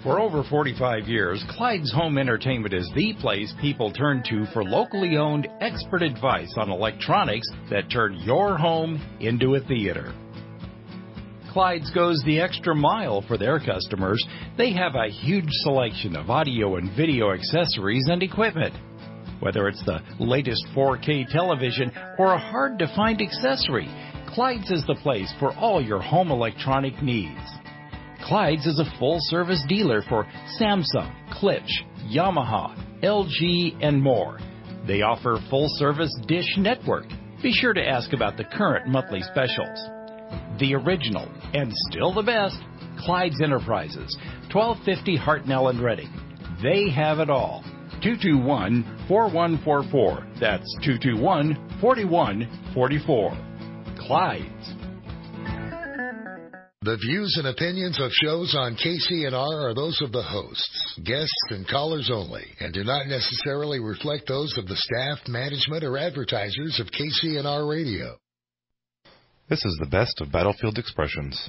For over 45 years, Clyde's Home Entertainment is the place people turn to for locally owned expert advice on electronics that turn your home into a theater. Clyde's goes the extra mile for their customers. They have a huge selection of audio and video accessories and equipment. Whether it's the latest 4K television or a hard-to-find accessory, Clyde's is the place for all your home electronic needs. Clyde's is a full-service dealer for Samsung, Klipsch, Yamaha, LG, and more. They offer full-service Dish Network. Be sure to ask about the current monthly specials. The original, and still the best, Clyde's Enterprises, 1250 Hartnell and Reading. They have it all. 221-4144. That's 221-4144. Clyde's. The views and opinions of shows on KCNR are those of the hosts, guests, and callers only, and do not necessarily reflect those of the staff, management, or advertisers of KCNR Radio. This is the best of Battlefield Expressions.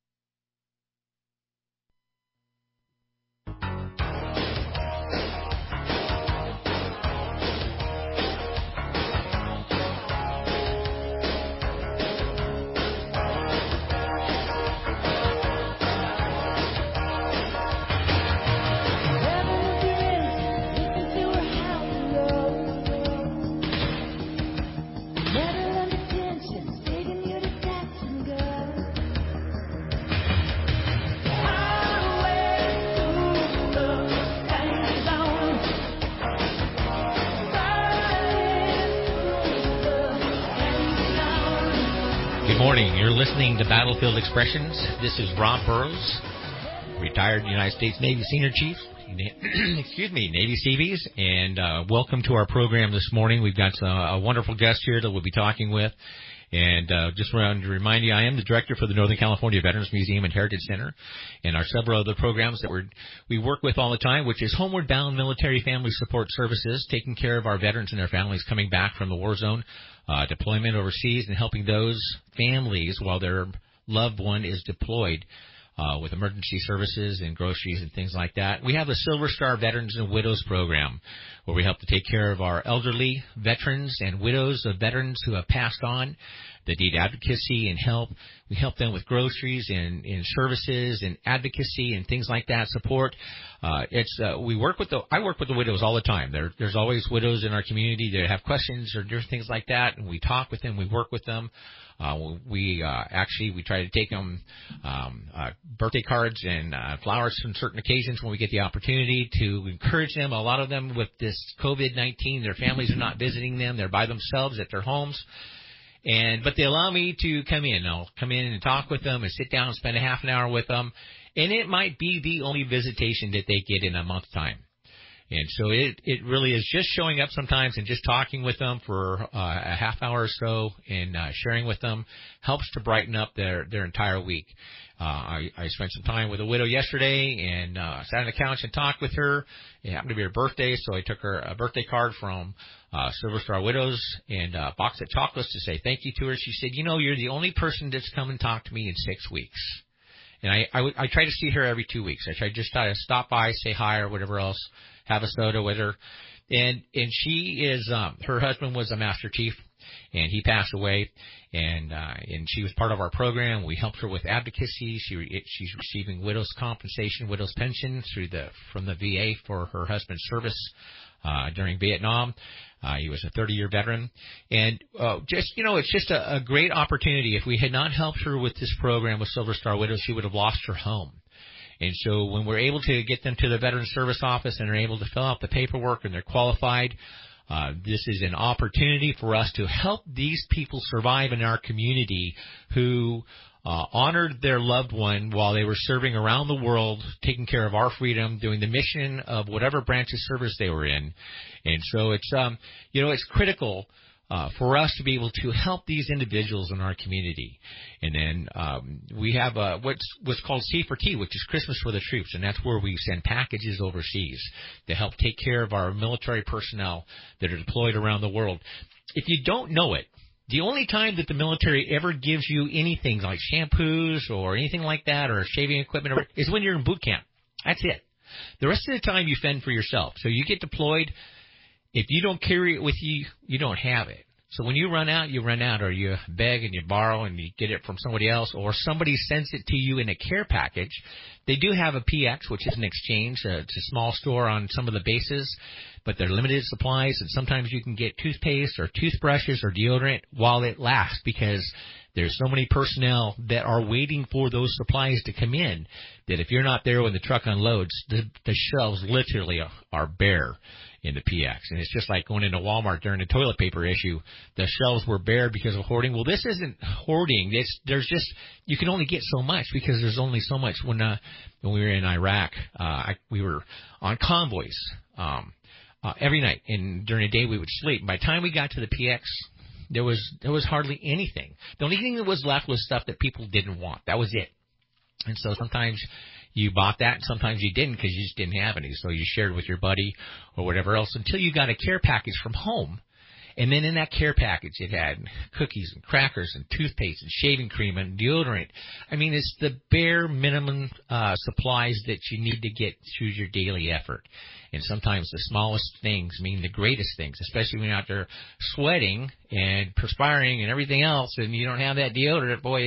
Listening to Battlefield Expressions. This is Rob Burrows, retired United States Navy Senior Chief, Navy Seabees, and welcome to our program this morning. We've got a wonderful guest here that we'll be talking with, and just wanted to remind you, I am the director for the Northern California Veterans Museum and Heritage Center, and our several other programs that we work with all the time, which is Homeward Bound Military Family Support Services, taking care of our veterans and their families coming back from the war zone, deployment overseas, and helping those families while their loved one is deployed with emergency services and groceries and things like that. We have the Silver Star Veterans and Widows Program, where we help to take care of our elderly veterans and widows of veterans who have passed on that need advocacy and help. We help them with groceries and services and advocacy and things like that, support. I work with the widows all the time. There's always widows in our community that have questions or different things like that, and we talk with them, we work with them. We try to take them birthday cards and flowers on certain occasions when we get the opportunity to encourage them. A lot of them with this COVID-19, their families are not visiting them. They're by themselves at their homes. But they allow me to come in. I'll come in and talk with them and sit down and spend a half an hour with them. And it might be the only visitation that they get in a month's time. And so it really is just showing up sometimes and just talking with them for a half hour or so and sharing with them helps to brighten up their entire week. I spent some time with a widow yesterday and sat on the couch and talked with her. It happened to be her birthday, so I took her a birthday card from Silver Star Widows and a box of chocolates to say thank you to her. She said, you're the only person that's come and talked to me in 6 weeks. And I try to see her every 2 weeks. I try to stop by, say hi or whatever else, have a soda with her. And she is, her husband was a Master Chief, and he passed away. And she was part of our program. We helped her with advocacy. She's receiving widow's compensation, widow's pension from the VA for her husband's service during Vietnam. He was a 30-year veteran. And it's just a great opportunity. If we had not helped her with this program with Silver Star Widows, she would have lost her home. And so when we're able to get them to the Veterans Service Office and are able to fill out the paperwork and they're qualified, this is an opportunity for us to help these people survive in our community who honored their loved one while they were serving around the world, taking care of our freedom, doing the mission of whatever branch of service they were in. And so it's critical for us to be able to help these individuals in our community. And then we have what's called C4T, which is Christmas for the Troops, and that's where we send packages overseas to help take care of our military personnel that are deployed around the world. If you don't know it, the only time that the military ever gives you anything like shampoos or anything like that or shaving equipment is when you're in boot camp. That's it. The rest of the time you fend for yourself. So you get deployed. If you don't carry it with you, you don't have it. So when you run out, or you beg and you borrow and you get it from somebody else, or somebody sends it to you in a care package. They do have a PX, which is an exchange. It's a small store on some of the bases, but they're limited supplies, and sometimes you can get toothpaste or toothbrushes or deodorant while it lasts, because there's so many personnel that are waiting for those supplies to come in that if you're not there when the truck unloads, the shelves literally are bare in the PX. And it's just like going into Walmart during the toilet paper issue. The shelves were bare because of hoarding. Well, this isn't hoarding. You can only get so much because there's only so much. When we were in Iraq, we were on convoys every night, and during the day we would sleep. By the time we got to the PX, there was hardly anything. The only thing that was left was stuff that people didn't want. That was it. And so sometimes you bought that, and sometimes you didn't because you just didn't have any. So you shared with your buddy or whatever else until you got a care package from home. And then in that care package, it had cookies and crackers and toothpaste and shaving cream and deodorant. I mean, it's the bare minimum supplies that you need to get through your daily effort. And sometimes the smallest things mean the greatest things, especially when you're out there sweating and perspiring and everything else, and you don't have that deodorant. Boy,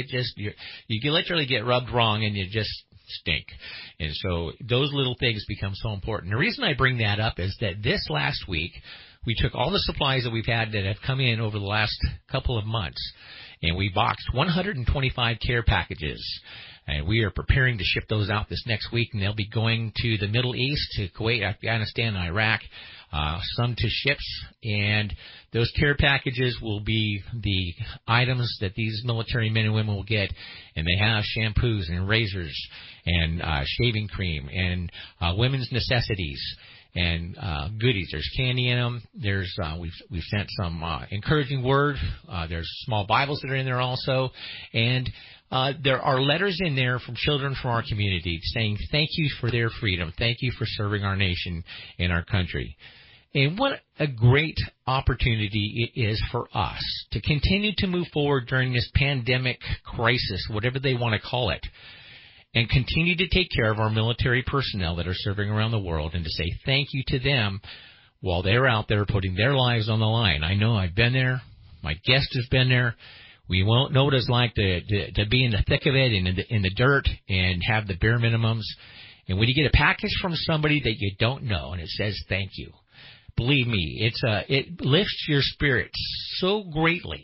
you can literally get rubbed wrong and you just stink. And so those little things become so important. The reason I bring that up is that this last week, we took all the supplies that we've had that have come in over the last couple of months, and we boxed 125 care packages. And we are preparing to ship those out this next week, and they'll be going to the Middle East, to Kuwait, Afghanistan, and Iraq, some to ships. And those care packages will be the items that these military men and women will get. And they have shampoos and razors and shaving cream and women's necessities and goodies. There's candy in them. There's we've sent some encouraging word. There's small Bibles that are in there also, and there are letters in there from children from our community saying thank you for their freedom, thank you for serving our nation and our country. And what a great opportunity it is for us to continue to move forward during this pandemic crisis, whatever they want to call it, and continue to take care of our military personnel that are serving around the world, and to say thank you to them while they're out there putting their lives on the line. I know I've been there. My guest has been there. We won't know what it's like to be in the thick of it and in the dirt and have the bare minimums. And when you get a package from somebody that you don't know and it says thank you, believe me, it lifts your spirits so greatly.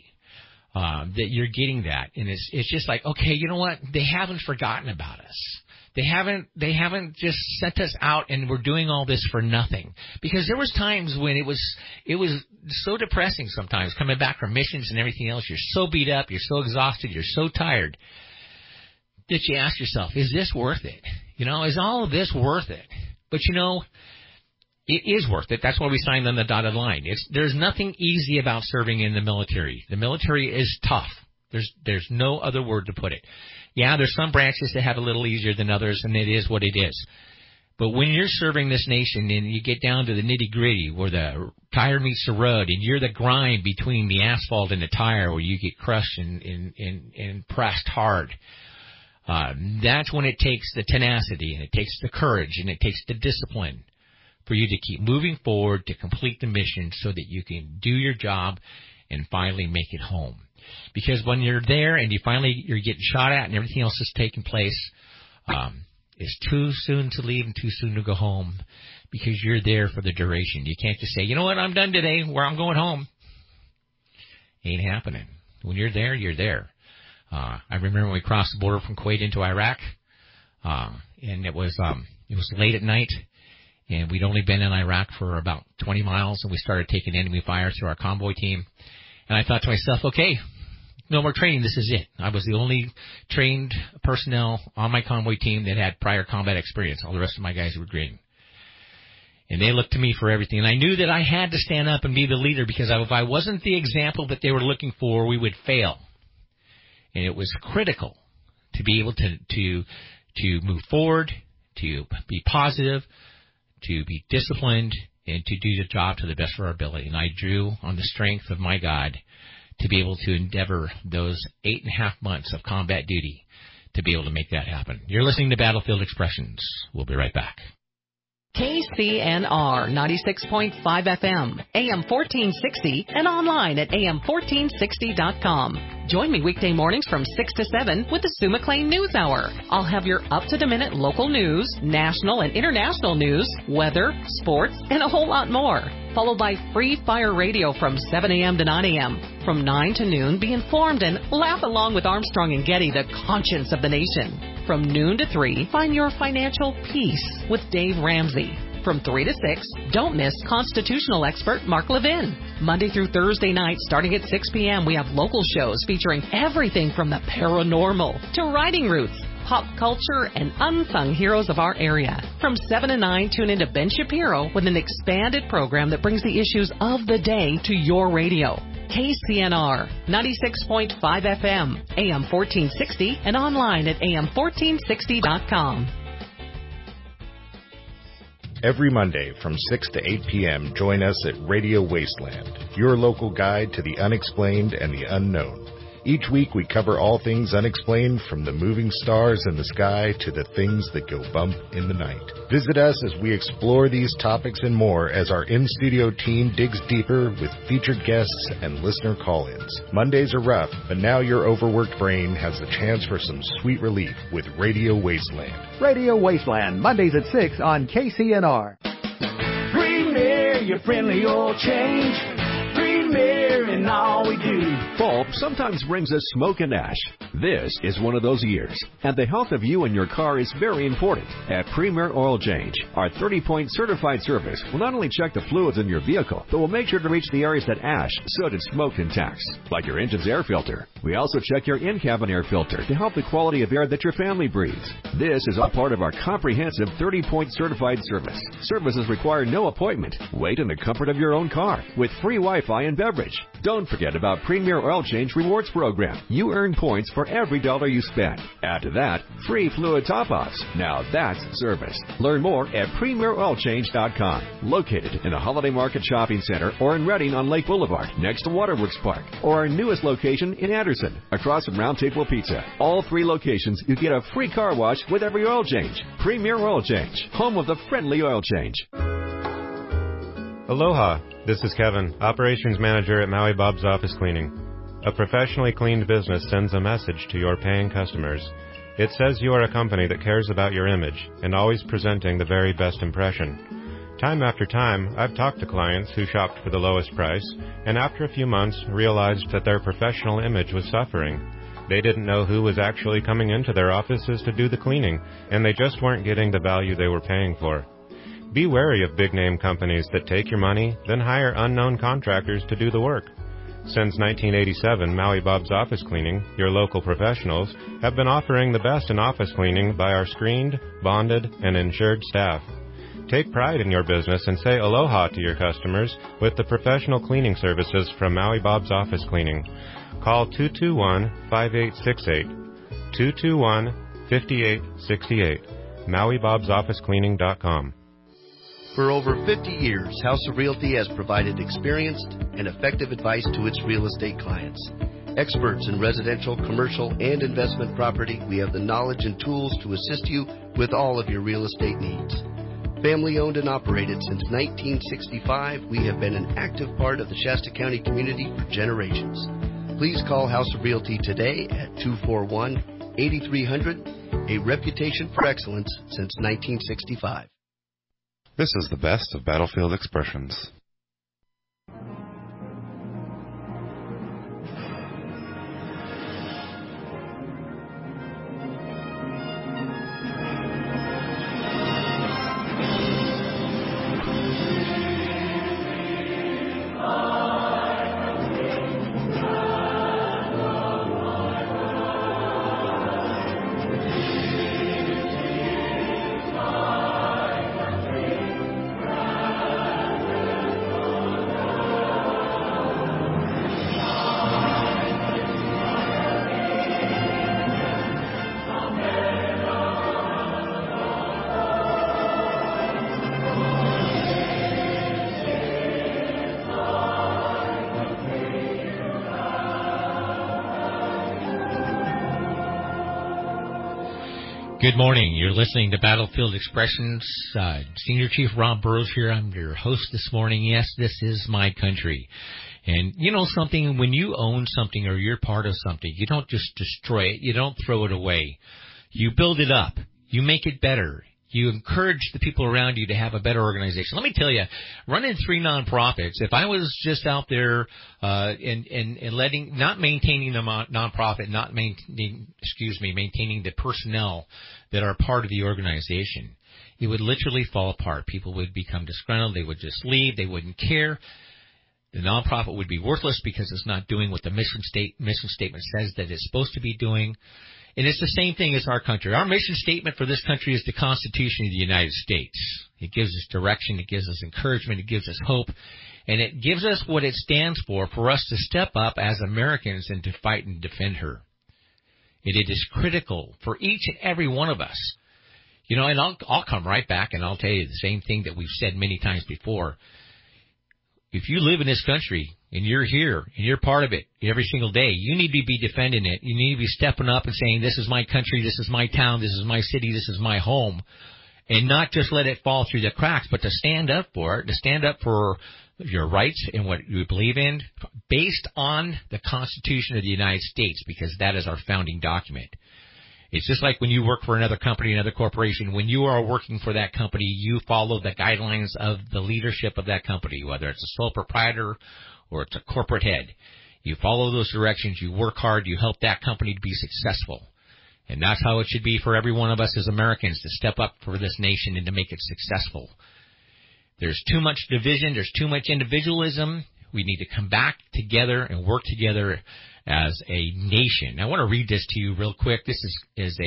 That you're getting that, and it's just like, okay, you know what? They haven't forgotten about us. They haven't just sent us out, and we're doing all this for nothing. Because there was times when it was so depressing sometimes coming back from missions and everything else. You're so beat up, you're so exhausted, you're so tired that you ask yourself, is this worth it? You know, is all of this worth it? But you know, it is worth it. That's why we signed on the dotted line. There's nothing easy about serving in the military. The military is tough. There's no other word to put it. Yeah, there's some branches that have it a little easier than others, and it is what it is. But when you're serving this nation and you get down to the nitty-gritty where the tire meets the road and you're the grime between the asphalt and the tire where you get crushed and pressed hard, that's when it takes the tenacity and it takes the courage and it takes the discipline for you to keep moving forward to complete the mission so that you can do your job and finally make it home. Because when you're there and you're getting shot at and everything else is taking place, it's too soon to leave and too soon to go home because you're there for the duration. You can't just say, you know what, I'm done today, where I'm going home. Ain't happening. When you're there, you're there. I remember when we crossed the border from Kuwait into Iraq, and it was late at night. And we'd only been in Iraq for about 20 miles, and we started taking enemy fire through our convoy team. And I thought to myself, okay, no more training. This is it. I was the only trained personnel on my convoy team that had prior combat experience. All the rest of my guys were green. And they looked to me for everything. And I knew that I had to stand up and be the leader because if I wasn't the example that they were looking for, we would fail. And it was critical to be able to move forward, to be positive, to be disciplined, and to do the job to the best of our ability. And I drew on the strength of my God to be able to endeavor those 8.5 months of combat duty to be able to make that happen. You're listening to Battlefield Expressions. We'll be right back. KCNR 96.5 FM, AM 1460, and online at am1460.com. Join me weekday mornings from 6 to 7 with the Sue McLean News Hour. I'll have your up-to-the-minute local news, national and international news, weather, sports, and a whole lot more. Followed by Free Fire Radio from 7 a.m. to 9 a.m. From 9 to noon, be informed and laugh along with Armstrong and Getty, the conscience of the nation. From noon to 3, find your financial peace with Dave Ramsey. From 3 to 6, don't miss constitutional expert Mark Levin. Monday through Thursday nights, starting at 6 p.m., we have local shows featuring everything from the paranormal to riding routes, pop culture, and unsung heroes of our area. From 7 to 9, tune into Ben Shapiro with an expanded program that brings the issues of the day to your radio. KCNR 96.5 FM, AM 1460, and online at am1460.com. Every Monday from 6 to 8 p.m., join us at Radio Wasteland, your local guide to the unexplained and the unknown. Each week we cover all things unexplained, from the moving stars in the sky to the things that go bump in the night. Visit us as we explore these topics and more as our in-studio team digs deeper with featured guests and listener call-ins. Mondays are rough, but now your overworked brain has the chance for some sweet relief with Radio Wasteland. Radio Wasteland, Mondays at 6 on KCNR. Premier, your friendly oil change. Premier in all we do. Fall sometimes brings us smoke and ash. This is one of those years, and the health of you and your car is very important. At Premier Oil Change, our 30-point certified service will not only check the fluids in your vehicle, but will make sure to reach the areas that ash, soot, and smoke can tax, like your engine's air filter. We also check your in-cabin air filter to help the quality of air that your family breathes. This is all part of our comprehensive 30-point certified service. Services require no appointment. Wait in the comfort of your own car with free Wi-Fi and beverage. Don't forget about Premier Oil Change Rewards Program. You earn points for every dollar you spend. Add to that, free fluid top-offs. Now that's service. Learn more at PremierOilChange.com. Located in the Holiday Market Shopping Center or in Reading on Lake Boulevard, next to Waterworks Park, or our newest location in Anderson, across from Round Table Pizza. All three locations, you get a free car wash with every oil change. Premier Oil Change, home of the friendly oil change. Aloha, this is Kevin, Operations Manager at Maui Bob's Office Cleaning. A professionally cleaned business sends a message to your paying customers. It says you are a company that cares about your image and always presenting the very best impression. Time after time, I've talked to clients who shopped for the lowest price and after a few months realized that their professional image was suffering. They didn't know who was actually coming into their offices to do the cleaning, and they just weren't getting the value they were paying for. Be wary of big-name companies that take your money, then hire unknown contractors to do the work. Since 1987, Maui Bob's Office Cleaning, your local professionals, have been offering the best in office cleaning by our screened, bonded, and insured staff. Take pride in your business and say aloha to your customers with the professional cleaning services from Maui Bob's Office Cleaning. Call 221-5868, 221-5868, MauiBob'sOfficeCleaning.com. For over 50 years, House of Realty has provided experienced and effective advice to its real estate clients. Experts in residential, commercial, and investment property, we have the knowledge and tools to assist you with all of your real estate needs. Family owned and operated since 1965, we have been an active part of the Shasta County community for generations. Please call House of Realty today at 241-8300, a reputation for excellence since 1965. This is the best of Battlefield Expressions. Good morning. You're listening to Battlefield Expressions. Senior Chief Rob Burrows here. I'm your host this morning. Yes, this is my country. And you know something, when you own something or you're part of something, you don't just destroy it. You don't throw it away. You build it up. You make it better. You encourage the people around you to have a better organization. Let me tell you, running 3 nonprofits, if I was just out there not maintaining the nonprofit, maintaining the personnel that are part of the organization, it would literally fall apart. People would become disgruntled. They would just leave. They wouldn't care. The nonprofit would be worthless because it's not doing what the mission statement says that it's supposed to be doing. And it's the same thing as our country. Our mission statement for this country is the Constitution of the United States. It gives us direction. It gives us encouragement. It gives us hope. And it gives us what it stands for us to step up as Americans and to fight and defend her. And it is critical for each and every one of us. You know, and I'll come right back and I'll tell you the same thing that we've said many times before. If you live in this country and you're here and you're part of it every single day, you need to be defending it. You need to be stepping up and saying, this is my country, this is my town, this is my city, this is my home, and not just let it fall through the cracks, but to stand up for it, to stand up for your rights and what you believe in based on the Constitution of the United States, because that is our founding document. It's just like when you work for another company, another corporation. When you are working for that company, you follow the guidelines of the leadership of that company, whether it's a sole proprietor or it's a corporate head. You follow those directions. You work hard. You help that company to be successful. And that's how it should be for every one of us as Americans, to step up for this nation and to make it successful. There's too much division. There's too much individualism. We need to come back together and work together as a nation. I want to read this to you real quick. This is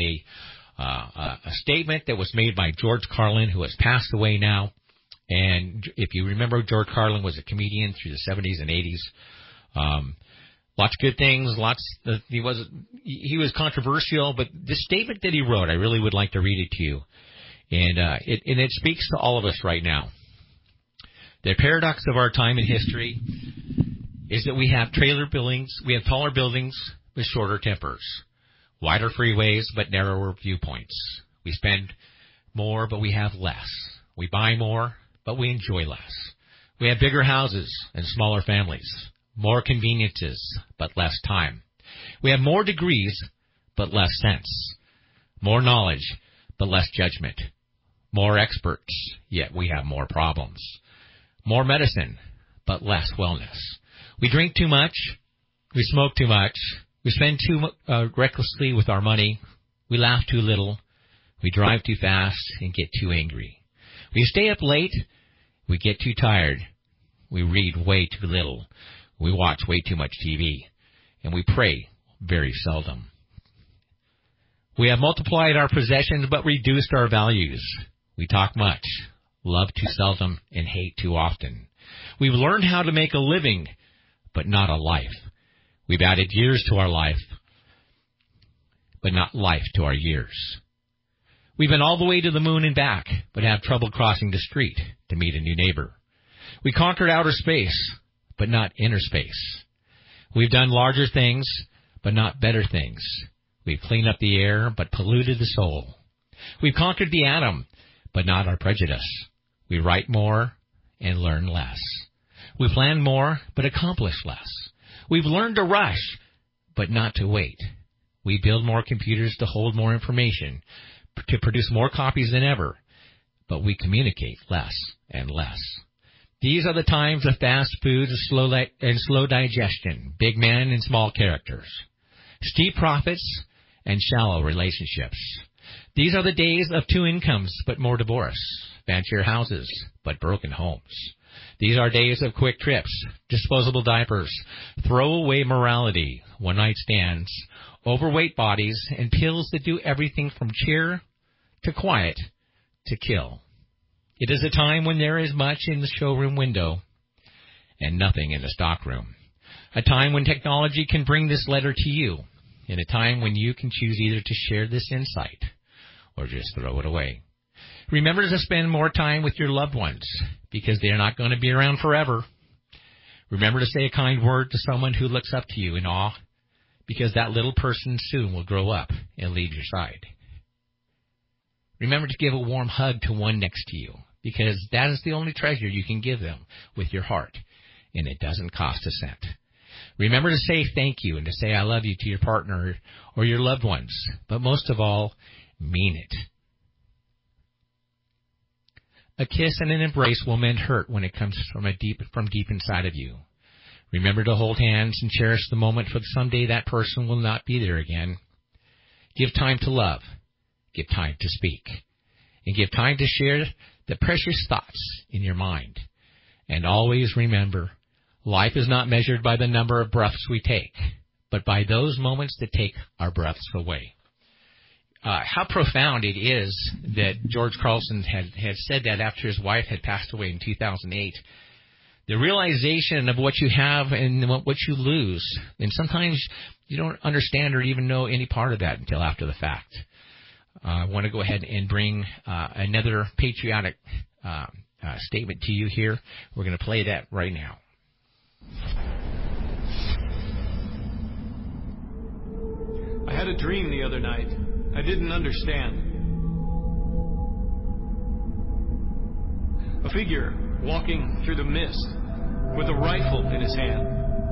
a statement that was made by George Carlin, who has passed away now. And if you remember, George Carlin was a comedian through the 70s and 80s. Lots of good things. He was controversial, but this statement that he wrote, I really would like to read it to you. And it speaks to all of us right now. The paradox of our time in history is that we have taller buildings with shorter tempers, wider freeways but narrower viewpoints. We spend more but we have less. We buy more but we enjoy less. We have bigger houses and smaller families, more conveniences but less time. We have more degrees but less sense, more knowledge but less judgment, more experts, yet we have more problems, more medicine but less wellness. We drink too much. We smoke too much. We spend too recklessly with our money. We laugh too little. We drive too fast and get too angry. We stay up late. We get too tired. We read way too little. We watch way too much TV. And we pray very seldom. We have multiplied our possessions but reduced our values. We talk much, love too seldom, and hate too often. We've learned how to make a living, but not a life. We've added years to our life, but not life to our years. We've been all the way to the moon and back, but have trouble crossing the street to meet a new neighbor. We conquered outer space, but not inner space. We've done larger things, but not better things. We've cleaned up the air, but polluted the soul. We've conquered the atom, but not our prejudice. We write more and learn less. We plan more, but accomplish less. We've learned to rush, but not to wait. We build more computers to hold more information, to produce more copies than ever, but we communicate less and less. These are the times of fast foods and slow digestion, big men and small characters, steep profits and shallow relationships. These are the days of 2 incomes, but more divorce, fancier houses, but broken homes. These are days of quick trips, disposable diapers, throwaway morality, one-night stands, overweight bodies, and pills that do everything from cheer to quiet to kill. It is a time when there is much in the showroom window and nothing in the stockroom. A time when technology can bring this letter to you, and a time when you can choose either to share this insight or just throw it away. Remember to spend more time with your loved ones, because they're not going to be around forever. Remember to say a kind word to someone who looks up to you in awe, because that little person soon will grow up and leave your side. Remember to give a warm hug to one next to you, because that is the only treasure you can give them with your heart, and it doesn't cost a cent. Remember to say thank you and to say I love you to your partner or your loved ones, but most of all, mean it. A kiss and an embrace will mend hurt when it comes from deep inside of you. Remember to hold hands and cherish the moment, for someday that person will not be there again. Give time to love. Give time to speak. And give time to share the precious thoughts in your mind. And always remember, life is not measured by the number of breaths we take, but by those moments that take our breaths away. How profound it is that George Carlson had said that after his wife had passed away in 2008. The realization of what you have and what you lose. And sometimes you don't understand or even know any part of that until after the fact. I want to go ahead and bring another patriotic statement to you here. We're going to play that right now. I had a dream the other night. I didn't understand. A figure walking through the mist with a rifle in his hand.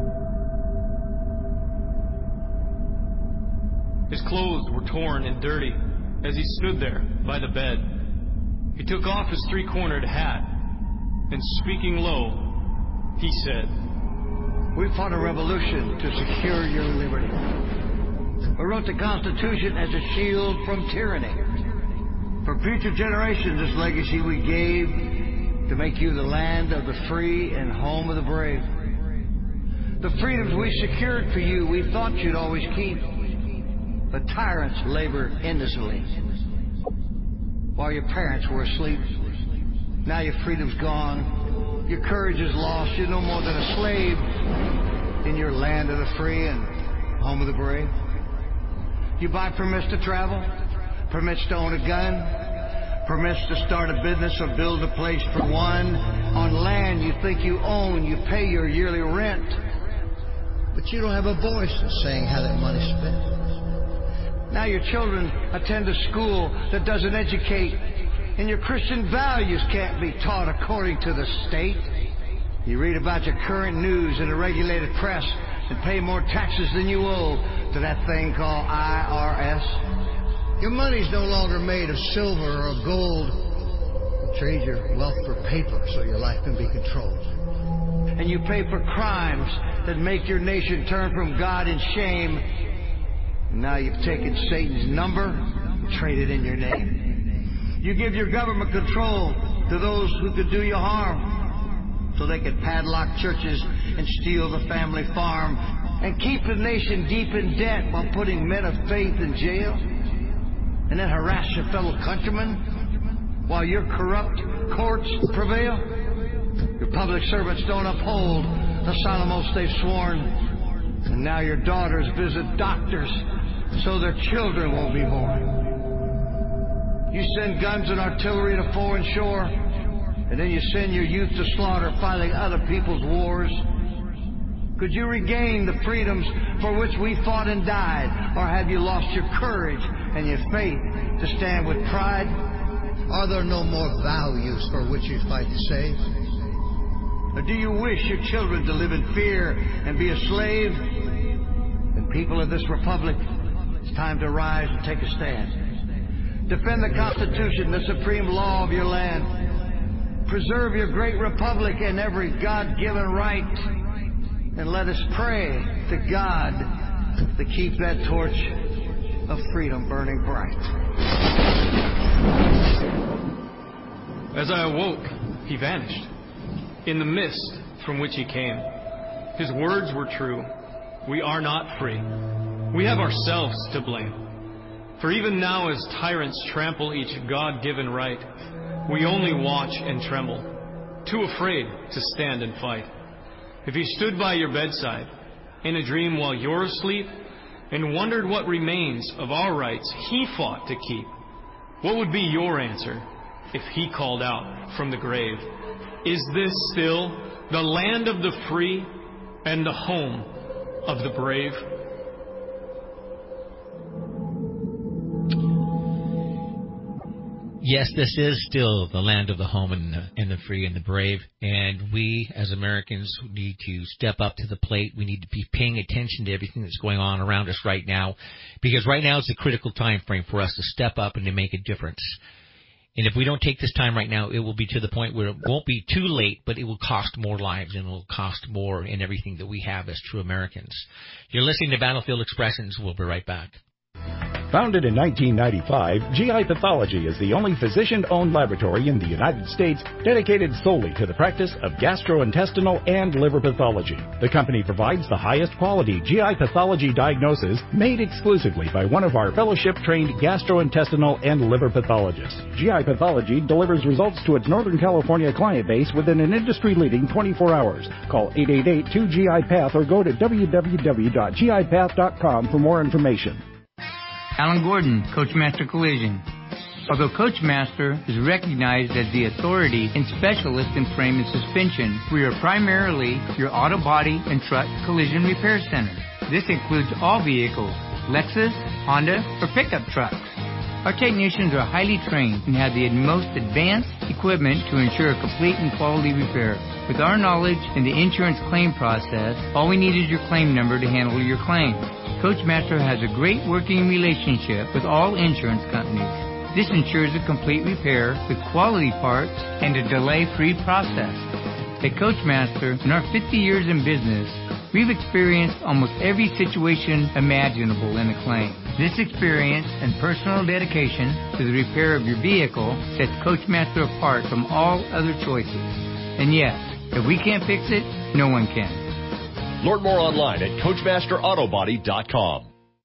His clothes were torn and dirty as he stood there by the bed. He took off his three-cornered hat and, speaking low, he said, "We fought a revolution to secure your liberty. We wrote the Constitution as a shield from tyranny. For future generations, this legacy we gave to make you the land of the free and home of the brave. The freedoms we secured for you, we thought you'd always keep. But tyrants labor endlessly while your parents were asleep. Now your freedom's gone. Your courage is lost. You're no more than a slave in your land of the free and home of the brave. You buy permits to travel, permits to own a gun, permits to start a business or build a place for one on land you think you own. You pay your yearly rent, but you don't have a voice in saying how that money's spent. Now your children attend a school that doesn't educate, and your Christian values can't be taught according to the state. You read about your current news in a regulated press and pay more taxes than you owe to that thing called IRS. Your money's no longer made of silver or gold. You trade your wealth for paper so your life can be controlled. And you pay for crimes that make your nation turn from God in shame. Now you've taken Satan's number and traded in your name. You give your government control to those who could do you harm, so they could padlock churches and steal the family farm and keep the nation deep in debt while putting men of faith in jail, and then harass your fellow countrymen while your corrupt courts prevail. Your public servants don't uphold the solemn oaths they've sworn, and now your daughters visit doctors so their children won't be born. You send guns and artillery to foreign shore, and then you send your youth to slaughter fighting other people's wars. Could you regain the freedoms for which we fought and died, or have you lost your courage and your faith to stand with pride? Are there no more values for which you fight to save? Or do you wish your children to live in fear and be a slave? Then, people of this republic, it's time to rise and take a stand. Defend the Constitution, the supreme law of your land. Preserve your great republic and every God-given right. And let us pray to God to keep that torch of freedom burning bright. As I awoke, he vanished. In the mist from which he came, his words were true. We are not free. We have ourselves to blame. For even now, as tyrants trample each God-given right, we only watch and tremble, too afraid to stand and fight. If he stood by your bedside in a dream while you're asleep and wondered what remains of our rights he fought to keep, what would be your answer if he called out from the grave, "Is this still the land of the free and the home of the brave?" Yes, this is still the land of the home and the free and the brave, and we as Americans need to step up to the plate. We need to be paying attention to everything that's going on around us right now, because right now is a critical time frame for us to step up and to make a difference. And if we don't take this time right now, it will be to the point where it won't be too late, but it will cost more lives and it will cost more in everything that we have as true Americans. You're listening to Battlefield Expressions. We'll be right back. Founded in 1995, GI Pathology is the only physician-owned laboratory in the United States dedicated solely to the practice of gastrointestinal and liver pathology. The company provides the highest quality GI pathology diagnosis made exclusively by one of our fellowship-trained gastrointestinal and liver pathologists. GI Pathology delivers results to its Northern California client base within an industry-leading 24 hours. Call 888-2GI-PATH or go to www.gipath.com for more information. Alan Gordon, Coachmaster Collision. Although Coachmaster is recognized as the authority and specialist in frame and suspension, we are primarily your auto body and truck collision repair center. This includes all vehicles, Lexus, Honda, or pickup trucks. Our technicians are highly trained and have the most advanced equipment to ensure a complete and quality repair. With our knowledge in the insurance claim process, all we need is your claim number to handle your claim. Coachmaster has a great working relationship with all insurance companies. This ensures a complete repair with quality parts and a delay-free process. At Coachmaster, in our 50 years in business, we've experienced almost every situation imaginable in a claim. This experience and personal dedication to the repair of your vehicle sets Coachmaster apart from all other choices. And yes, if we can't fix it, no one can. Learn more online at CoachmasterAutobody.com.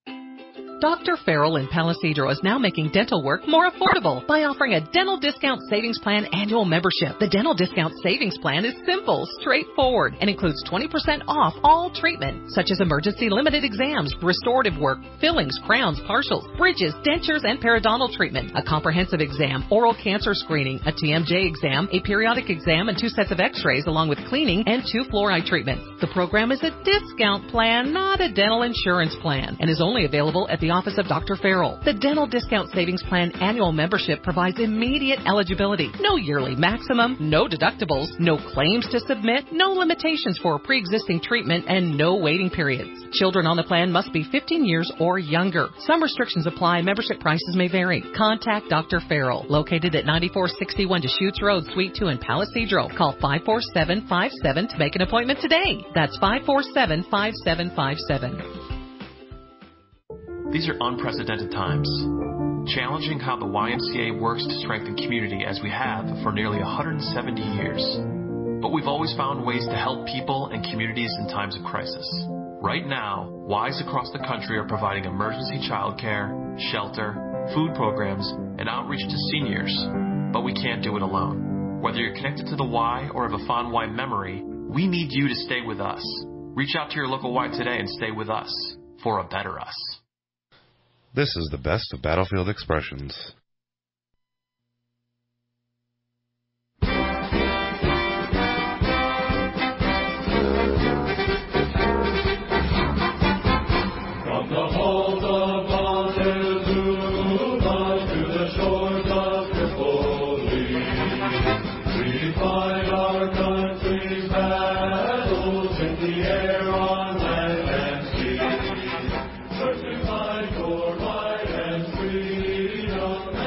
Dr. Farrell in Palo Cedro is now making dental work more affordable by offering a Dental Discount Savings Plan annual membership. The Dental Discount Savings Plan is simple, straightforward, and includes 20% off all treatment, such as emergency limited exams, restorative work, fillings, crowns, partials, bridges, dentures, and periodontal treatment, a comprehensive exam, oral cancer screening, a TMJ exam, a periodic exam, and 2 sets of x-rays, along with cleaning and 2 fluoride treatments. The program is a discount plan, not a dental insurance plan, and is only available at the office of Dr. Farrell. The Dental Discount Savings Plan annual membership provides immediate eligibility, no yearly maximum, no deductibles, no claims to submit, no limitations for pre-existing treatment, and no waiting periods. Children on the plan must be 15 years or younger. Some restrictions apply. Membership prices may vary. Contact Dr. Farrell, located at 9461 Deschutes Road, Suite 2 in Palo Cedro. Call 547-57 to make an appointment today. That's 547-5757. These are unprecedented times, challenging how the YMCA works to strengthen community as we have for nearly 170 years. But we've always found ways to help people and communities in times of crisis. Right now, Ys across the country are providing emergency childcare, shelter, food programs, and outreach to seniors. But we can't do it alone. Whether you're connected to the Y or have a fond Y memory, we need you to stay with us. Reach out to your local Y today and stay with us for a better us. This is the best of Battlefield Expressions. From the halls of Montezuma to the shores of Tripoli, we find our country's battles in the air, on land and sea. Searching by for right and freedom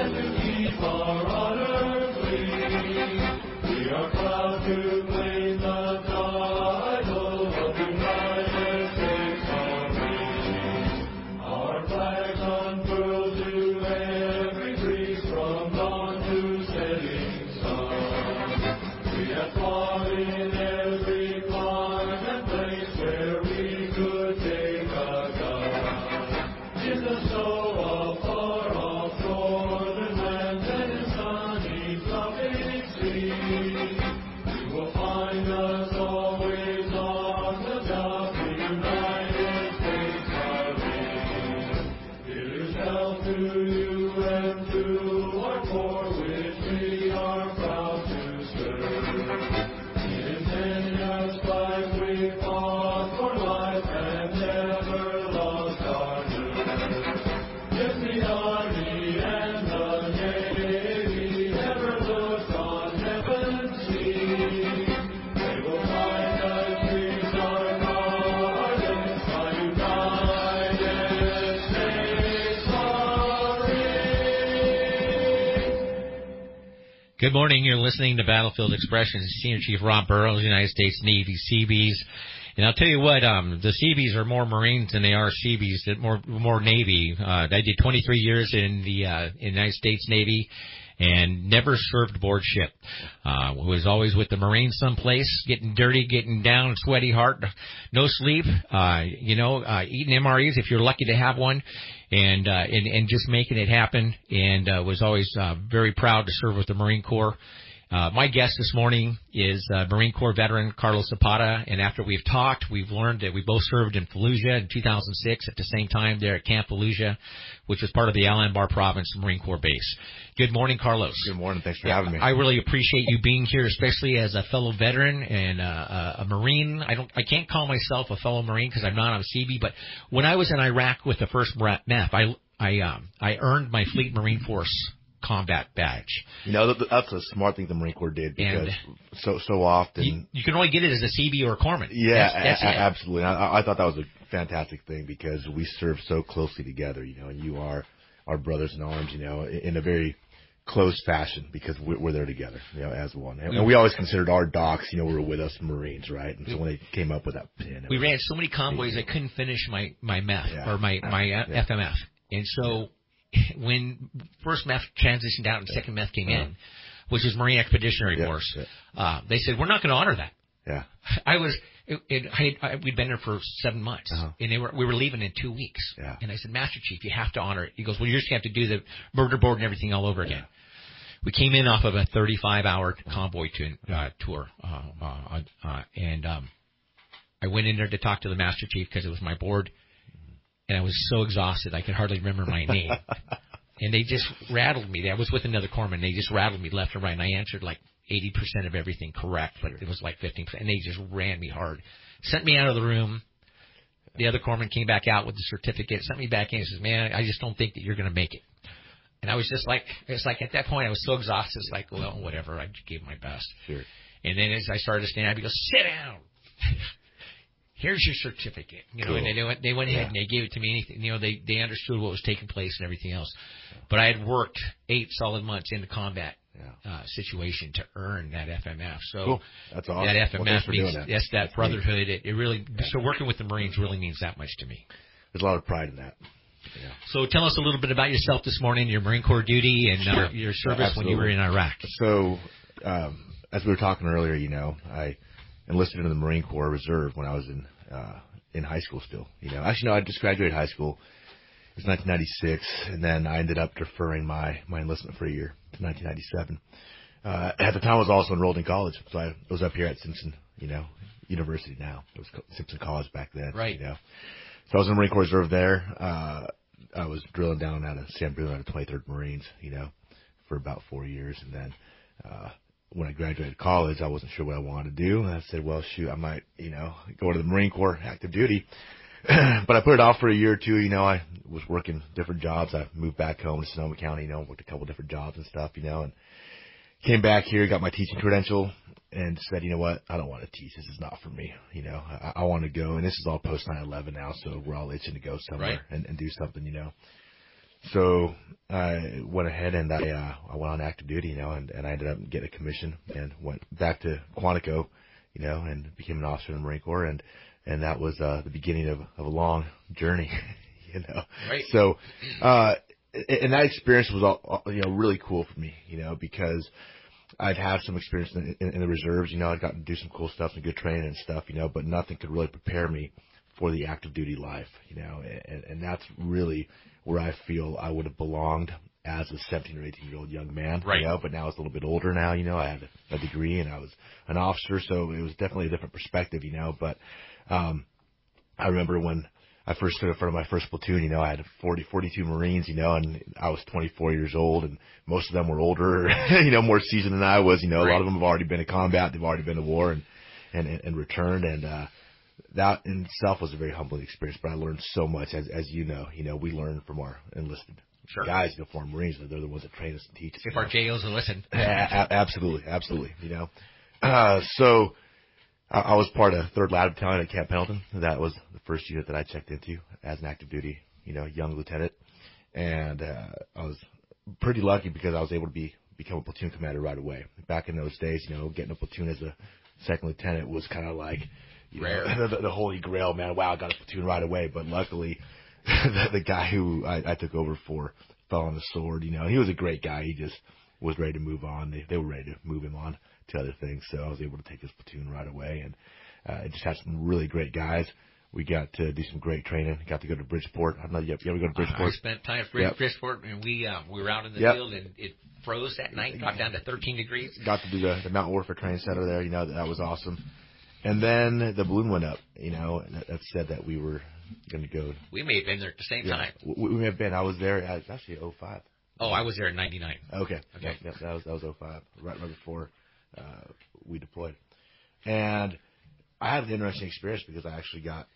Good morning. You're listening to Battlefield Expressions. Senior Chief Rob Burrows, United States Navy Seabees. And I'll tell you what, the Seabees are more Marines than they are Seabees, more Navy. I did 23 years in the United States Navy and never served aboard ship. Was always with the Marines someplace, getting dirty, getting down, sweaty heart, no sleep, eating MREs if you're lucky to have one, and just making it happen, and was always very proud to serve with the Marine Corps. My guest this morning is Marine Corps veteran Carlos Zapata, and after we've talked, we've learned that we both served in Fallujah in 2006 at the same time there at Camp Fallujah, which was part of the Al-Anbar Province Marine Corps base. Good morning, Carlos. Good morning. Thanks for having me. I really appreciate you being here, especially as a fellow veteran and a Marine. I can't call myself a fellow Marine because I'm not. I'm a Seabee, but when I was in Iraq with the first MEF, I earned my Fleet Marine Force combat badge. That's a smart thing the Marine Corps did, because so often you can only get it as a CB or a corpsman. Yeah, that's absolutely. I thought that was a fantastic thing, because we serve so closely together, and you are our brothers in arms, in a very close fashion, because we're there together, as one. And we always considered our docs, were with us Marines, right? And so when they came up with that pin, we ran so many convoys I couldn't finish my MEF or my FMF, and so. When first MEF transitioned out and second MEF came in, which is Marine Expeditionary Force, they said, we're not going to honor that. Yeah. We'd been there for 7 months, and we were leaving in 2 weeks. Yeah. And I said, Master Chief, you have to honor it. He goes, well, you're just going to have to do the murder board and everything all over again. We came in off of a 35-hour convoy tour, and I went in there to talk to the Master Chief because it was my board. And I was so exhausted I could hardly remember my name. And they just rattled me. I was with another corpsman. They just rattled me left and right. And I answered like 80% of everything correct, but it was like 15%. And they just ran me hard. Sent me out of the room. The other corpsman came back out with the certificate, sent me back in and says, man, I just don't think that you're going to make it. And I was just like, it's like at that point I was so exhausted. It's like, well, whatever. I just gave my best. Sure. And then as I started to stand up, he goes, sit down. Here's your certificate, cool. And they went ahead and they gave it to me. They understood what was taking place and everything else. But I had worked 8 solid months in the combat situation to earn that FMF. So cool. That's awesome. That FMF means that brotherhood. It really so working with the Marines really means that much to me. There's a lot of pride in that. Yeah. So tell us a little bit about yourself this morning, your Marine Corps duty, and your service when you were in Iraq. So as we were talking earlier, I enlisted in the Marine Corps Reserve when I was in high school still. Actually, no, I just graduated high school. It was 1996, and then I ended up deferring my enlistment for a year to 1997. At the time, I was also enrolled in college, so I was up here at Simpson, University now. It was Simpson College back then. Right. So I was in the Marine Corps Reserve there. I was drilling down out of San Bruno out of 23rd Marines, for about 4 years, and then when I graduated college, I wasn't sure what I wanted to do. And I said, well, shoot, I might, go to the Marine Corps active duty. But I put it off for a year or two. I was working different jobs. I moved back home to Sonoma County, worked a couple different jobs and stuff, and came back here, got my teaching credential, and said, you know what, I don't want to teach. This is not for me. I want to go. And this is all post 9/11 now, so we're all itching to go somewhere and do something, So I went ahead and I went on active duty, and I ended up getting a commission and went back to Quantico, and became an officer in the Marine Corps, and that was the beginning of a long journey, Right. So and that experience was all, really cool for me, because I'd had some experience in the reserves, I'd gotten to do some cool stuff, some good training and stuff, but nothing could really prepare me for the active duty life, and that's really where I feel I would have belonged as a 17 or 18-year-old young man, right. But now I was a little bit older now, I had a degree and I was an officer, so it was definitely a different perspective, but I remember when I first stood in front of my first platoon, I had 42 Marines, and I was 24 years old, and most of them were older, more seasoned than I was, Right. A lot of them have already been in combat, they've already been to war and returned, and that in itself was a very humbling experience, but I learned so much, as you know, we learn from our enlisted guys, foreign Marines. They're the ones that train us and teach us. If our JOs will listen. Absolutely. So I was part of 3rd Ladder Battalion at Camp Pendleton. That was the first unit that I checked into as an active duty, young lieutenant. And I was pretty lucky because I was able to be become a platoon commander right away. Back in those days, getting a platoon as a second lieutenant was kind of like rare. The holy grail, man. Wow, I got a platoon right away. But luckily, the guy who I took over for fell on the sword. He was a great guy. He just was ready to move on. They were ready to move him on to other things. So I was able to take his platoon right away, and it just had some really great guys. We got to do some great training. Got to go to Bridgeport. I don't know. You ever go to Bridgeport? I spent time at Bridgeport, and we were out in the field, and it froze that night, dropped down to 13 degrees. Got to do the Mountain Warfare Training Center there. That was awesome. And then the balloon went up. And that said that we were going to go. We may have been there at the same time. We may have been. I was there. It was actually 05. Oh, I was there in 99. Okay. Yep, that was 05, right before we deployed. And I had an interesting experience because I actually got,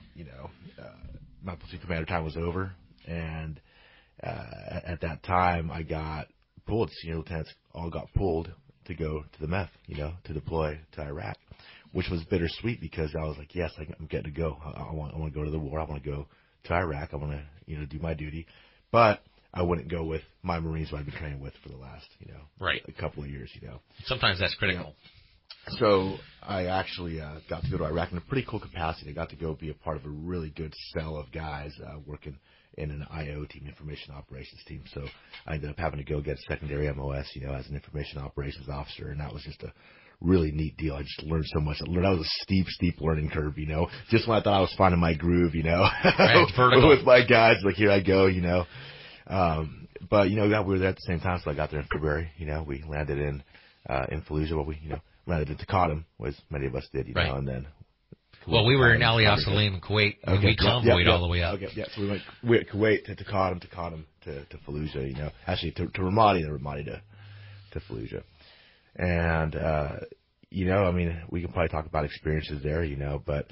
my platoon commander time was over, and at that time I got pulled. Senior lieutenants all got pulled to go to the MEF, to deploy to Iraq, which was bittersweet because I was like, yes, I'm getting to go. I want to go to the war. I want to go to Iraq. I want to, do my duty, but I wouldn't go with my Marines who I've been training with for the last, a couple of years, Sometimes that's critical. So I actually got to go to Iraq in a pretty cool capacity. I got to go be a part of a really good cell of guys working in an IO team, information operations team. So I ended up having to go get secondary MOS, as an information operations officer, and that was just a really neat deal. I just learned so much. That was a steep learning curve, Just when I thought I was finding my groove, Right, vertical. with my guys, like here I go, But we were there at the same time, so I got there in February. We landed in Fallujah. Well, we landed in Taqadum, as many of us did, right. And then. Well, we were in Ali Al-Salim in Kuwait, and we convoyed all the way up. Okay, so we went Kuwait to Taqadum to Fallujah. Actually to Ramadi, and Ramadi to Fallujah, and we can probably talk about experiences there, but.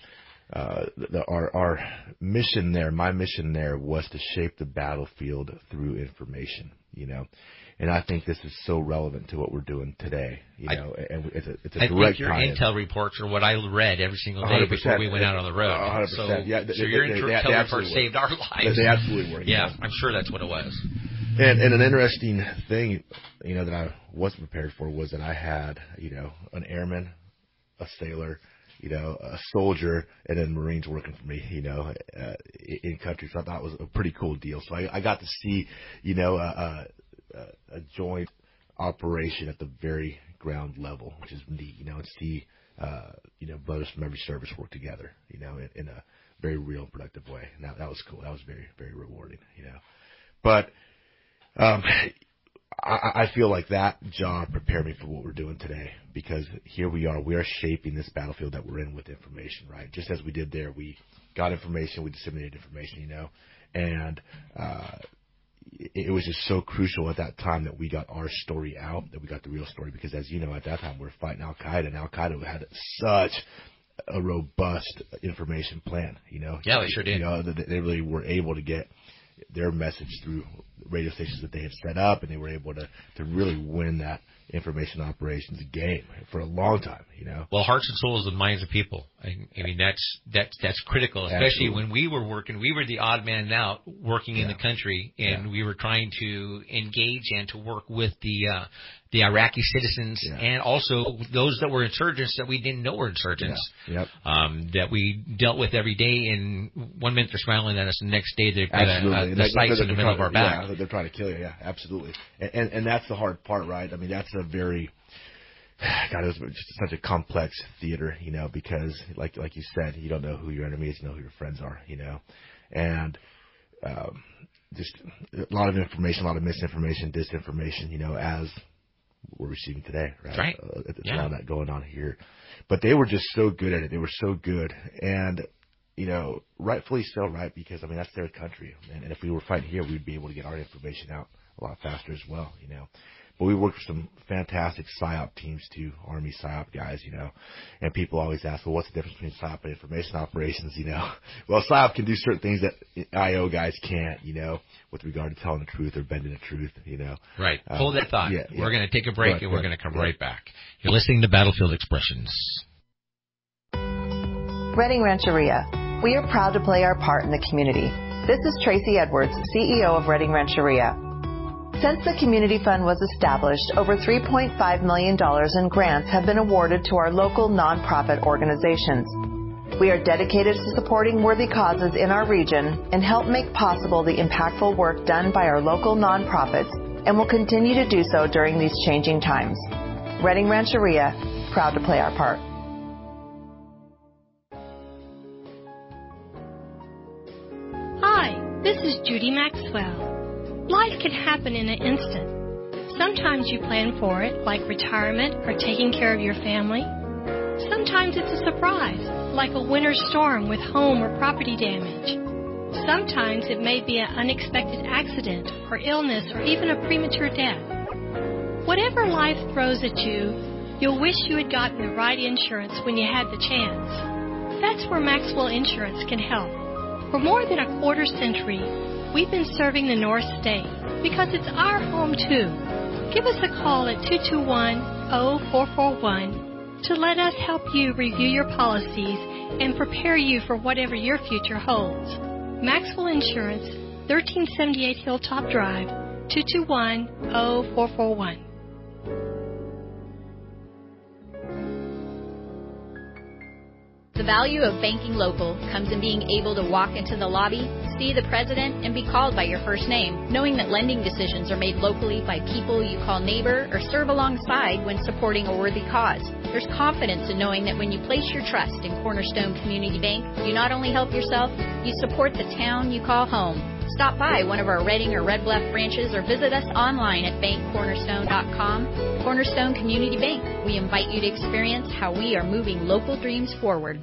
Our mission there, my mission there, was to shape the battlefield through information, and I think this is so relevant to what we're doing today, and it's a direct think your tie-in. intel reports are what I read every single day before we went out on the road. 100%. So your intel reports saved our lives. They absolutely were. Yeah, I'm sure that's what it was. And an interesting thing, that I wasn't prepared for was that I had, an airman, a sailor, a soldier, and then Marines working for me, in country. So I thought it was a pretty cool deal. So I got to see, a joint operation at the very ground level, which is neat, and see, brothers from every service work together, in a very real and productive way. And that was cool. That was very, very rewarding, But, I feel like that job prepared me for what we're doing today, because here we are shaping this battlefield that we're in with information, right? Just as we did there, we got information, we disseminated information, and it was just so crucial at that time that we got our story out, that we got the real story, because as you know, at that time we were fighting Al-Qaeda, and Al-Qaeda had such a robust information plan, Yeah, they sure did. They really were able to get their message through radio stations that they had set up, and they were able to really win that information operations game for a long time, Well, hearts and souls and minds of people. I mean, that's critical, especially Absolutely. when we were working. We were the odd man out working in the country, and we were trying to engage and to work with the Iraqi citizens and also those that were insurgents that we didn't know were insurgents. That we dealt with every day. And 1 minute they're smiling at us, and the next day they've got the sights in the middle of our back. Yeah, they're trying to kill you. Yeah, absolutely. And that's the hard part, right? I mean, that's a very God, it was just such a complex theater, because like you said, you don't know who your enemy is, you know who your friends are, and just a lot of information, a lot of misinformation, disinformation, as we're receiving today, right? Right. It's a lot of that going on here, but they were just so good at it. They were so good, and rightfully so, right? Because that's their country, and if we were fighting here, we'd be able to get our information out a lot faster as well, But we worked with some fantastic PSYOP teams too, Army PSYOP guys, and people always ask, well, what's the difference between PSYOP and information operations, Well, PSYOP can do certain things that IO guys can't, with regard to telling the truth or bending the truth, Right. Hold that thought. Yeah, We're going to take a break, and we're going to come right back. You're listening to Battlefield Expressions. Redding Rancheria. We are proud to play our part in the community. This is Tracy Edwards, CEO of Redding Rancheria. Since the Community Fund was established, over $3.5 million in grants have been awarded to our local nonprofit organizations. We are dedicated to supporting worthy causes in our region and help make possible the impactful work done by our local nonprofits, and will continue to do so during these changing times. Redding Rancheria, proud to play our part. Hi, this is Judy Maxwell. Life can happen in an instant. Sometimes you plan for it, like retirement or taking care of your family. Sometimes it's a surprise, like a winter storm with home or property damage. Sometimes it may be an unexpected accident or illness or even a premature death. Whatever life throws at you, you'll wish you had gotten the right insurance when you had the chance. That's where Maxwell Insurance can help. For more than a quarter century, we've been serving the North State because it's our home too. Give us a call at 221-0441 to let us help you review your policies and prepare you for whatever your future holds. Maxwell Insurance, 1378 Hilltop Drive, 221-0441. The value of banking local comes in being able to walk into the lobby, see the president, and be called by your first name, knowing that lending decisions are made locally by people you call neighbor or serve alongside when supporting a worthy cause. There's confidence in knowing that when you place your trust in Cornerstone Community Bank, you not only help yourself, you support the town you call home. Stop by one of our Redding or Red Bluff branches or visit us online at bankcornerstone.com. Cornerstone Community Bank. We invite you to experience how we are moving local dreams forward.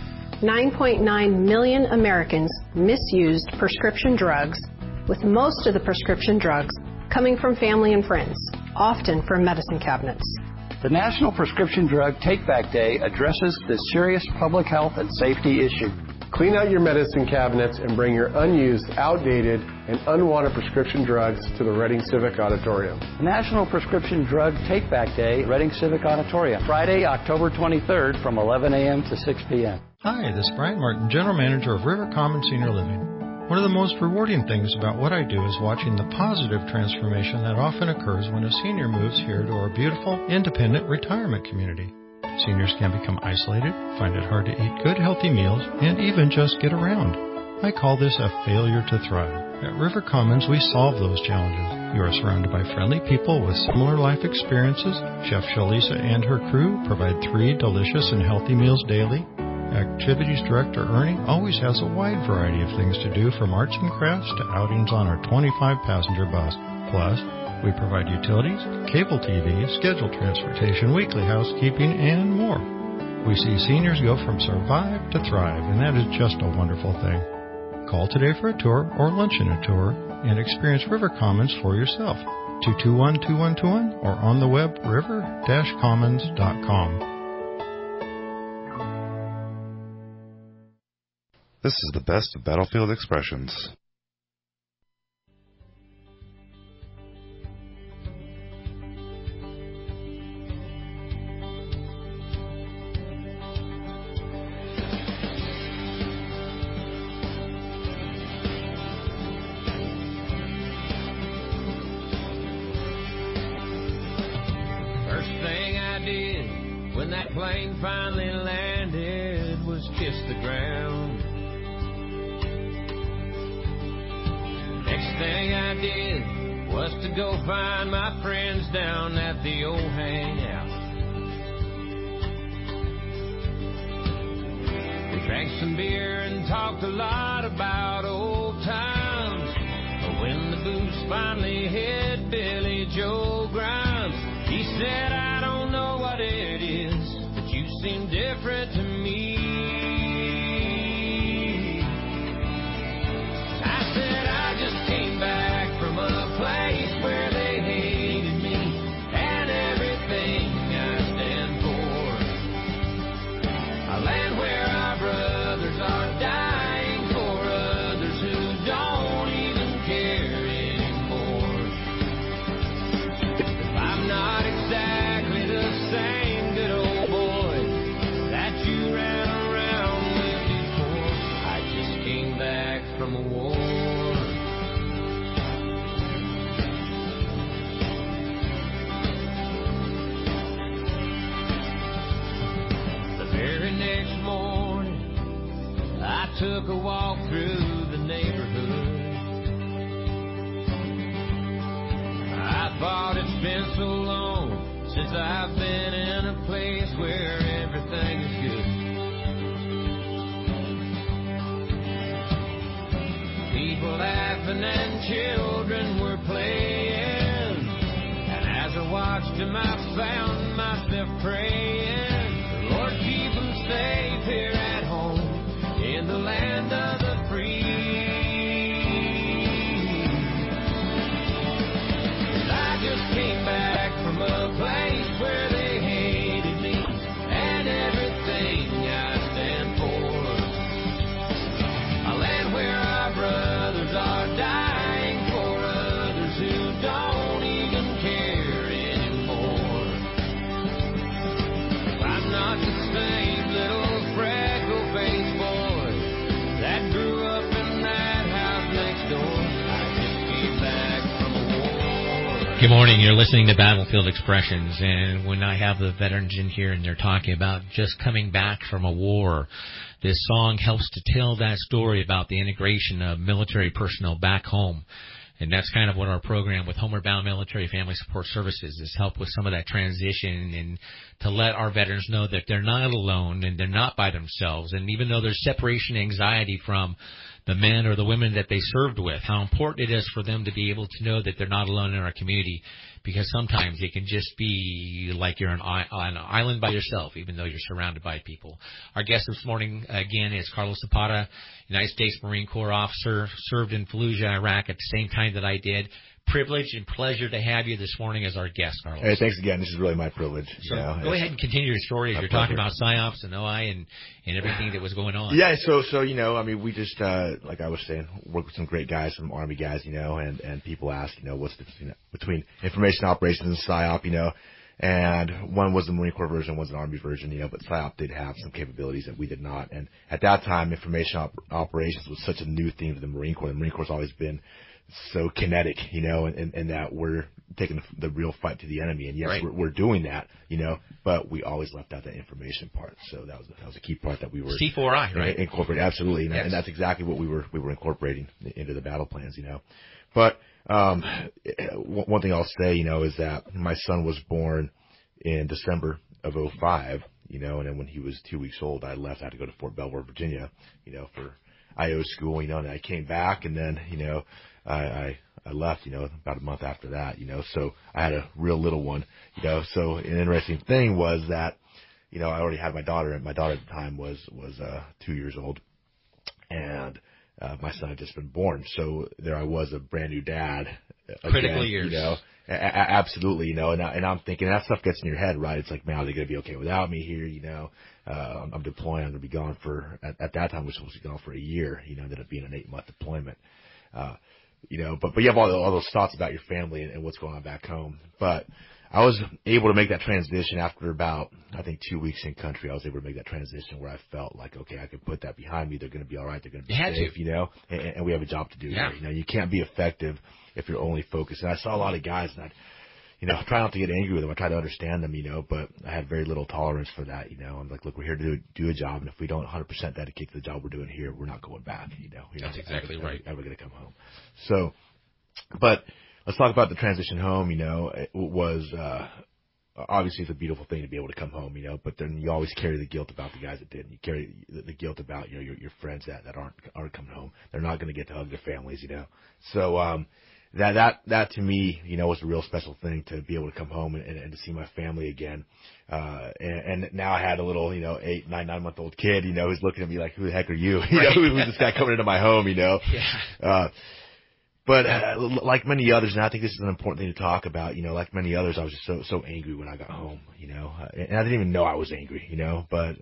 9.9 million Americans misused prescription drugs, with most of the prescription drugs coming from family and friends, often from medicine cabinets. The National Prescription Drug Take-Back Day addresses this serious public health and safety issue. Clean out your medicine cabinets and bring your unused, outdated, and unwanted prescription drugs to the Redding Civic Auditorium. National Prescription Drug Take-Back Day, Redding Civic Auditorium, Friday, October 23rd from 11 a.m. to 6 p.m. Hi, this is Brian Martin, General Manager of River Common Senior Living. One of the most rewarding things about what I do is watching the positive transformation that often occurs when a senior moves here to our beautiful, independent retirement community. Seniors can become isolated, find it hard to eat good, healthy meals, and even just get around. I call this a failure to thrive. At River Commons, we solve those challenges. You are surrounded by friendly people with similar life experiences. Chef Shalisa and her crew provide 3 delicious and healthy meals daily. Activities Director Ernie always has a wide variety of things to do, from arts and crafts to outings on our 25-passenger bus. Plus, we provide utilities, cable TV, scheduled transportation, weekly housekeeping, and more. We see seniors go from survive to thrive, and that is just a wonderful thing. Call today for a tour or lunch in a tour and experience River Commons for yourself. 221-2121 or on the web river-commons.com. This is the best of Battlefield Expressions. First thing I did when that plane finally landed was kiss the ground. Next thing I did was to go find my friends down at the old hangout. We drank some beer and talked a lot about old times. But when the booze finally hit Billy Joe Grimes, he said, I don't know what it is, but you seem different to me. Came back from a place where they hated me and everything I stand for. A land where our brothers are dying for others who don't even care anymore. I'm not exactly the same good old boy that you took a walk through the neighborhood. I thought it's been so long since I've been in a place where everything is good. People laughing and children were playing, and as I watched them I found myself praying, Lord, keep them safe here at home in the land of the free. 'Cause I just came back from a place where they hated me and everything I stand for. A land where our brothers are dying for others who don't even care anymore. I'm not the same little freckle-faced boy that grew up in that house next door. I just came back from a war. Good morning. You're listening to Battlefield Expressions, and when I have the veterans in here and they're talking about just coming back from a war, this song helps to tell that story about the integration of military personnel back home. And that's kind of what our program with Homeward Bound Military Family Support Services is, help with some of that transition and to let our veterans know that they're not alone and they're not by themselves. And even though there's separation anxiety from the men or the women that they served with, how important it is for them to be able to know that they're not alone in our community, because sometimes it can just be like you're on an island by yourself, even though you're surrounded by people. Our guest this morning, again, is Carlos Zapata, United States Marine Corps officer, served in Fallujah, Iraq at the same time that I did. Privilege and pleasure to have you this morning as our guest, Carlos. Hey, thanks again. This is really my privilege. So go ahead and continue your story as you're talking about PSYOPs and OI and everything that was going on. Yeah, so I mean, we just, like I was saying, work with some great guys, some Army guys, and people ask, what's the difference between information operations and PSYOP, and one was the Marine Corps version, one's an Army version, but PSYOP did have some capabilities that we did not. And at that time, information operations was such a new thing to the Marine Corps. The Marine Corps has always been so kinetic, and that we're taking the real fight to the enemy. And yes, right, we're doing that, but we always left out that information part. So that was a key part that we were C4I, right? Incorporating, absolutely, yes. And that's exactly what we were incorporating into the battle plans, But one thing I'll say, is that my son was born in December of 2005, and then when he was 2 weeks old, I left. I had to go to Fort Belvoir, Virginia, for IO school, and I came back, and then, I left, about a month after that, so I had a real little one, so an interesting thing was that, I already had my daughter, and my daughter at the time was 2 years old, and my son had just been born, so there I was, a brand new dad. Critical years. Absolutely, and I'm thinking that stuff gets in your head, right? It's like, man, are they going to be okay without me here, I'm deploying, I'm going to be gone for, at that time, we were supposed to be gone for a year, ended up being an 8-month deployment. But you have all those thoughts about your family and what's going on back home. But I was able to make that transition after about, I think, 2 weeks in country. I was able to make that transition where I felt like, okay, I could put that behind me. They're going to be all right. They're going to be safe, and we have a job to do here. You can't be effective if you're only focused. And I saw a lot of guys, and I try not to get angry with them. I try to understand them, but I had very little tolerance for that, I'm like, look, we're here to do a job, and if we don't 100% dedicate to the job we're doing here, we're not going back, That's exactly right. Ever going to come home. So, but let's talk about the transition home, it was, obviously it's a beautiful thing to be able to come home, but then you always carry the guilt about the guys that didn't. You carry the guilt about, your friends that aren't coming home. They're not going to get to hug their families, So, that to me, was a real special thing to be able to come home and to see my family again. And now I had a little, 8, 9 month old kid, who's looking at me like, who the heck are you? Who's this guy coming into my home, Yeah. But like many others, and I think this is an important thing to talk about, like many others, I was just so angry when I got home, and I didn't even know I was angry, but,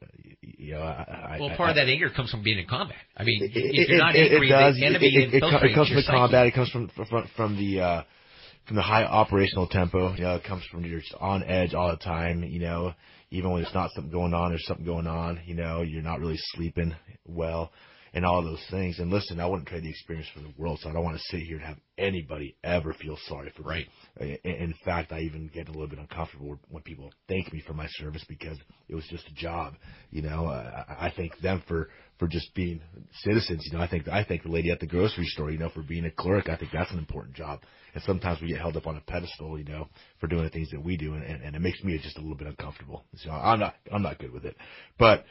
part of that anger comes from being in combat. I mean, if you're not angry, the enemy infiltrates it comes from your the combat, it comes from the high operational tempo, it comes from you're just on edge all the time, even when there's not something going on, there's something going on, you're not really sleeping well. and all those things. And listen, I wouldn't trade the experience for the world, so I don't want to sit here and have anybody ever feel sorry for me. In fact, I even get a little bit uncomfortable when people thank me for my service because it was just a job. I thank them for just being citizens. I thank the lady at the grocery store, for being a clerk. I think that's an important job. And sometimes we get held up on a pedestal, for doing the things that we do, and it makes me just a little bit uncomfortable. So I'm not good with it. But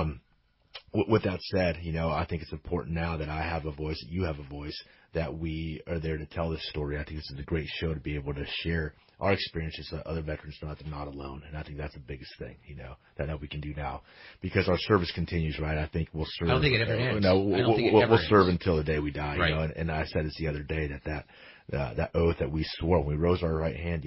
with that said, I think it's important now that I have a voice, that you have a voice, that we are there to tell this story. I think this is a great show to be able to share our experiences so other veterans know that they're not alone. And I think that's the biggest thing, that we can do now. Because our service continues, right? I think we'll serve. I don't think it ever ends. We'll serve until the day we die, right. And I said this the other day that oath that we swore when we raised our right hand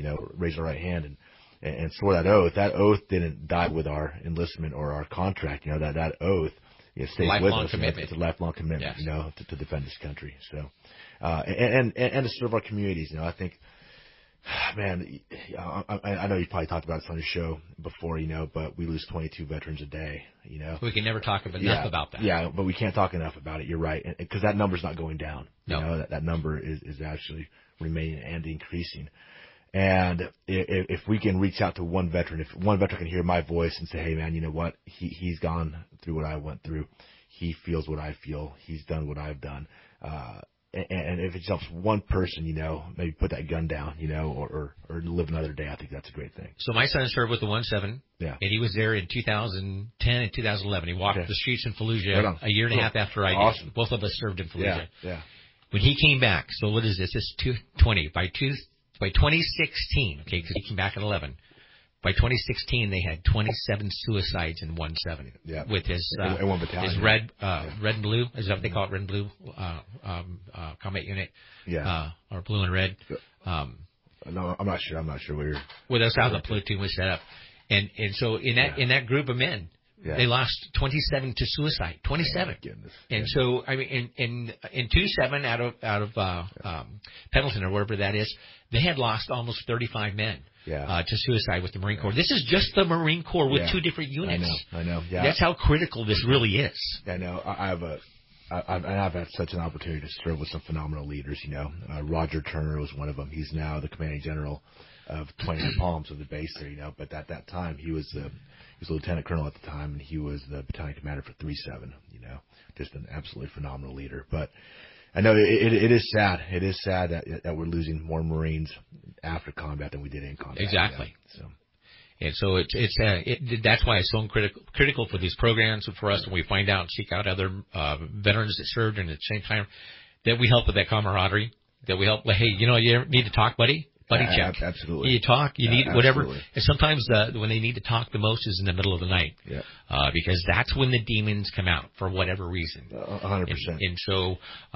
and swore that oath didn't die with our enlistment or our contract. That oath stays lifelong with us. Commitment. It's a lifelong commitment, yes. To defend this country. So, and to serve our communities. I think, man, I know you probably talked about this on your show before, but we lose 22 veterans a day. We can never talk enough about that. Yeah, but we can't talk enough about it. You're right, because that number's not going down. No. That number is actually remaining and increasing. And if we can reach out to one veteran, if one veteran can hear my voice and say, hey, man, you know what? He's gone through what I went through. He feels what I feel. He's done what I've done. And if it helps one person, maybe put that gun down, or live another day, I think that's a great thing. So my son served with the 1-7, and he was there in 2010 and 2011. He walked the streets in Fallujah a year and a half after I did. Both of us served in Fallujah. Yeah. When he came back, so what is this? This is 220. By 2016, okay, because he came back at 11. By 2016, they had 27 suicides in 1-7 with his red and blue. Is that what they call it? Red and blue combat unit. Or blue and red. No, I'm not sure. Where you're. Well, that's how the platoon was set up, and so in that group of men. Yeah. They lost 27 to suicide. 27. And so, I mean, in 2-7 out of Pendleton or wherever that is, they had lost almost 35 men to suicide with the Marine Corps. This is just the Marine Corps with two different units. I know. Yeah. That's how critical this really is. I know. I've had such an opportunity to serve with some phenomenal leaders. Roger Turner was one of them. He's now the commanding general of 29 Palms of the base there. But at that time he was a lieutenant colonel at the time, and he was the battalion commander for 3-7, just an absolutely phenomenal leader. But I know it is sad. It is sad that we're losing more Marines after combat than we did in combat. Exactly. And so that's why it's so critical for these programs and for us when we find out and seek out other veterans that served, and at the same time that we help with that camaraderie, that we help, hey, you need to talk, buddy check. Absolutely. You talk, you need whatever. Absolutely. And sometimes when they need to talk the most is in the middle of the night. Because that's when the demons come out for whatever reason. 100%. And so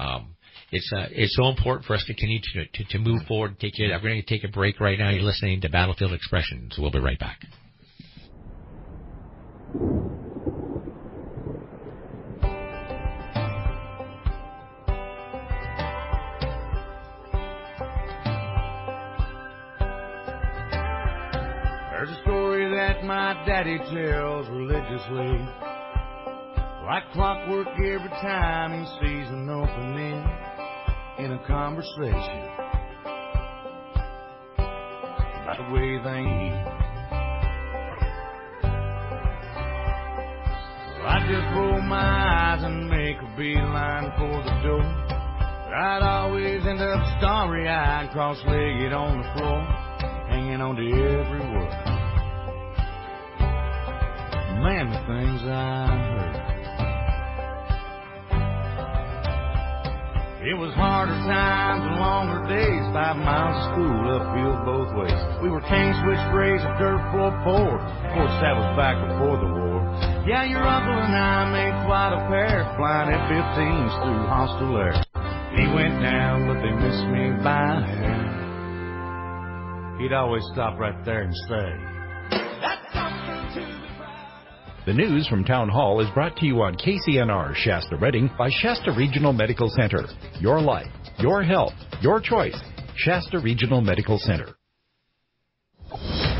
it's so important for us to continue to move forward and take care of that. We're going to take a break right now. You're listening to Battlefield Expressions. We'll be right back. There's a story that my daddy tells religiously, like clockwork every time he sees an opening in a conversation, about the way they eat. Well, I just roll my eyes and make a beeline for the door, but I'd always end up starry-eyed, cross-legged on the floor, hanging on to every word. Man, the things I heard. It was harder times and longer days, 5 miles of school uphill both ways. We were cane switch sprays and dirt floor boards. Of course, that was back before the war. Yeah, your uncle and I made quite a pair, flying F-15s through hostile air. He went down, but they missed me by a hair. He'd always stop right there and say, The news from Town Hall is brought to you on KCNR Shasta Redding by Shasta Regional Medical Center. Your life, your health, your choice. Shasta Regional Medical Center.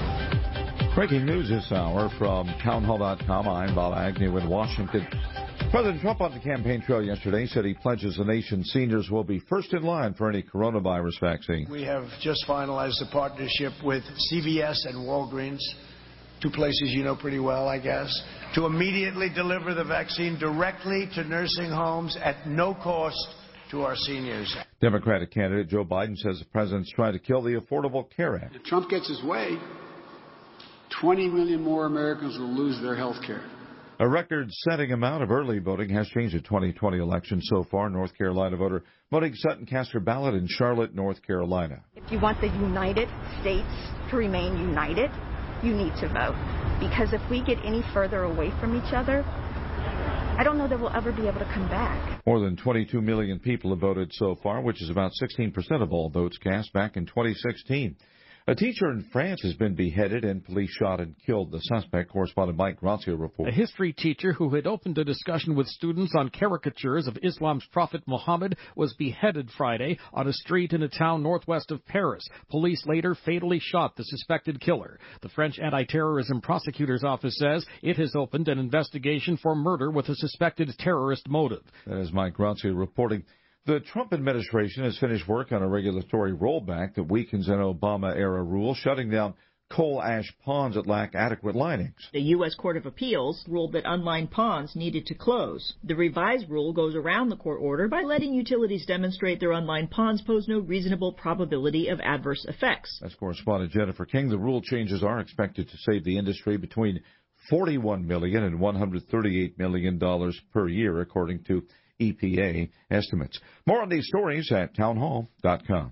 Breaking news this hour from townhall.com. I'm Bob Agnew in Washington. President Trump on the campaign trail yesterday said he pledges the nation's seniors will be first in line for any coronavirus vaccine. We have just finalized a partnership with CVS and Walgreens, two places you know pretty well, I guess, to immediately deliver the vaccine directly to nursing homes at no cost to our seniors. Democratic candidate Joe Biden says the president's trying to kill the Affordable Care Act. If Trump gets his way, 20 million more Americans will lose their health care. A record-setting amount of early voting has changed the 2020 election so far. North Carolina voter Monique Sutton cast her ballot in Charlotte, North Carolina. If you want the United States to remain united, you need to vote. Because if we get any further away from each other, I don't know that we'll ever be able to come back. More than 22 million people have voted so far, which is about 16% of all votes cast back in 2016. A teacher in France has been beheaded and police shot and killed the suspect. Correspondent Mike Grazia reports. A history teacher who had opened a discussion with students on caricatures of Islam's prophet Muhammad was beheaded Friday on a street in a town northwest of Paris. Police later fatally shot the suspected killer. The French anti-terrorism prosecutor's office says it has opened an investigation for murder with a suspected terrorist motive. That is Mike Grazia reporting. The Trump administration has finished work on a regulatory rollback that weakens an Obama-era rule shutting down coal ash ponds that lack adequate linings. The U.S. Court of Appeals ruled that unlined ponds needed to close. The revised rule goes around the court order by letting utilities demonstrate their unlined ponds pose no reasonable probability of adverse effects. That's correspondent Jennifer King. The rule changes are expected to save the industry between $41 million and $138 million per year, according to EPA estimates. More on these stories at townhall.com.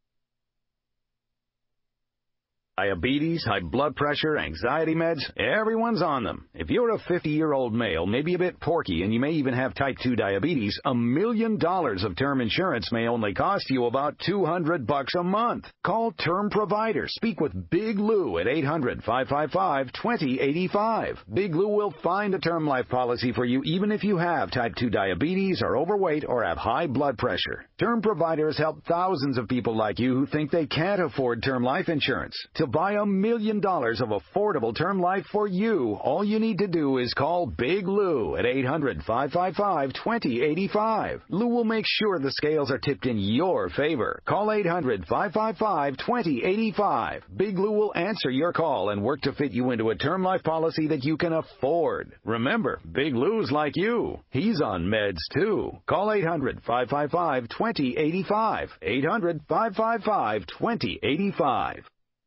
Diabetes, high blood pressure, anxiety meds, everyone's on them. If you're a 50-year-old male, maybe a bit porky, and you may even have type 2 diabetes, $1 million of term insurance may only cost you about $200 a month. Call Term Provider. Speak with Big Lou at 800-555-2085. Big Lou will find a term life policy for you even if you have type 2 diabetes, are overweight, or have high blood pressure. Term Providers help thousands of people like you who think they can't afford term life insurance. To buy $1 million of affordable term life for you, all you need to do is call Big Lou at 800-555-2085. Lou will make sure the scales are tipped in your favor. Call 800-555-2085. Big Lou will answer your call and work to fit you into a term life policy that you can afford. Remember, Big Lou's like you. He's on meds, too. Call 800-555-2085. 800-555-2085.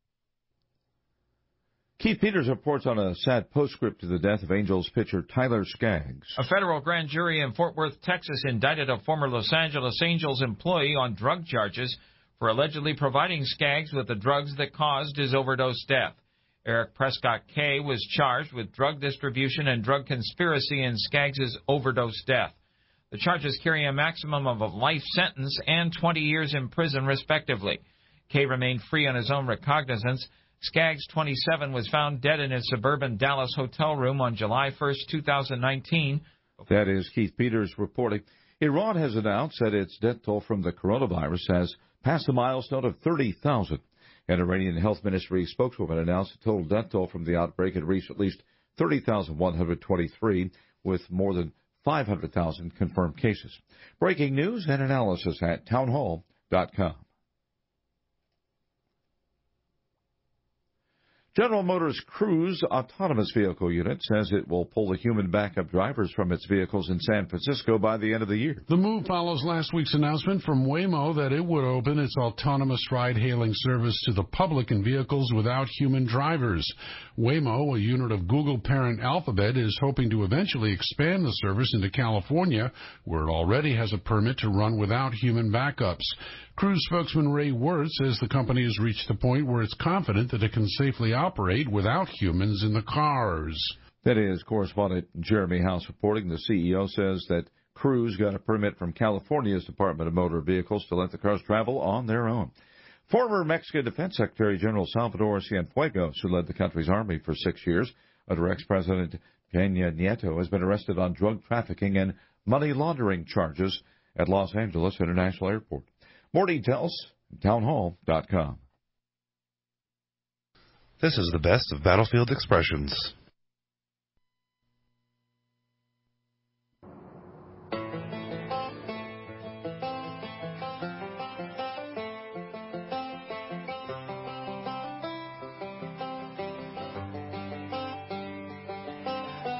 Keith Peters reports on a sad postscript to the death of Angels pitcher Tyler Skaggs. A federal grand jury in Fort Worth, Texas, indicted a former Los Angeles Angels employee on drug charges for allegedly providing Skaggs with the drugs that caused his overdose death. Eric Prescott K. was charged with drug distribution and drug conspiracy in Skaggs' overdose death. The charges carry a maximum of a life sentence and 20 years in prison, respectively. K. remained free on his own recognizance. Skaggs, 27, was found dead in his suburban Dallas hotel room on July 1, 2019. That is Keith Peters reporting. Iran has announced that its death toll from the coronavirus has passed the milestone of 30,000. An Iranian health ministry spokeswoman announced the total death toll from the outbreak had reached at least 30,123, with more than 500,000 confirmed cases. Breaking news and analysis at townhall.com. General Motors Cruise autonomous vehicle unit says it will pull the human backup drivers from its vehicles in San Francisco by the end of the year. The move follows last week's announcement from Waymo that it would open its autonomous ride-hailing service to the public in vehicles without human drivers. Waymo, a unit of Google parent Alphabet, is hoping to eventually expand the service into California, where it already has a permit to run without human backups. Cruise spokesman Ray Wirth says the company has reached the point where it's confident that it can safely operate without humans in the cars. That is correspondent Jeremy House reporting. The CEO says that Cruise got a permit from California's Department of Motor Vehicles to let the cars travel on their own. Former Mexican Defense Secretary General Salvador Cienfuegos, who led the country's army for 6 years under ex-President Peña Nieto, has been arrested on drug trafficking and money laundering charges at Los Angeles International Airport. More details at townhall.com. This is the best of Battlefield Expressions.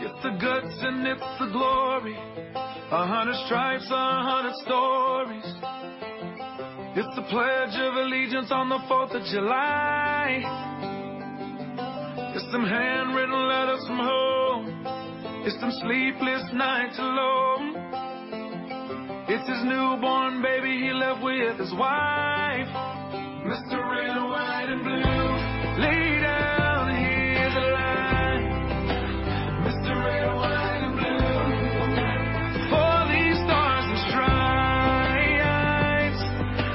It's the guts and it's the glory. 100 stripes, 100 stories. It's the Pledge of Allegiance on the 4th of July. It's them handwritten letters from home. It's them sleepless nights alone. It's his newborn baby he left with his wife. Mr. Red, White, and Blue, lay down, here's a line. Mr. Red, White, and Blue, for these stars and stripes.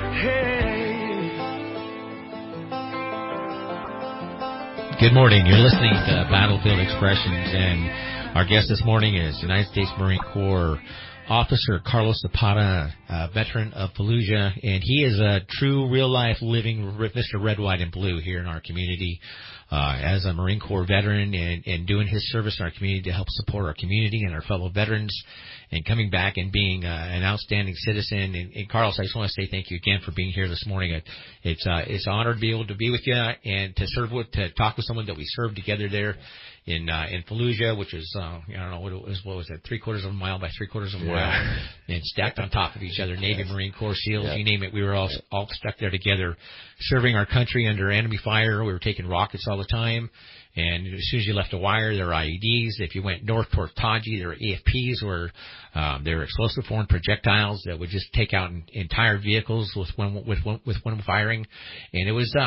Hey. Good morning. You're listening to Battlefield Expressions, and our guest this morning is United States Marine Corps Officer Carlos Zapata, veteran of Fallujah, and he is a true, real-life, living Mr. Red, White, and Blue here in our community as a Marine Corps veteran and doing his service in our community to help support our community and our fellow veterans and coming back and being an outstanding citizen. And Carlos, I just want to say thank you again for being here this morning. It's an honor to be able to be with you and to talk with someone that we served together there in Fallujah, which is I don't know what was it, 3/4 of a mile by 3/4 of a mile, and stacked on top of each other. Navy, Marine Corps, SEALs, you name it. We were all stuck there together, serving our country under enemy fire. We were taking rockets all the time. And as soon as you left a wire, there were IEDs. If you went north toward Taji, there were AFPs, where there were explosive foreign projectiles that would just take out entire vehicles with one firing. And it was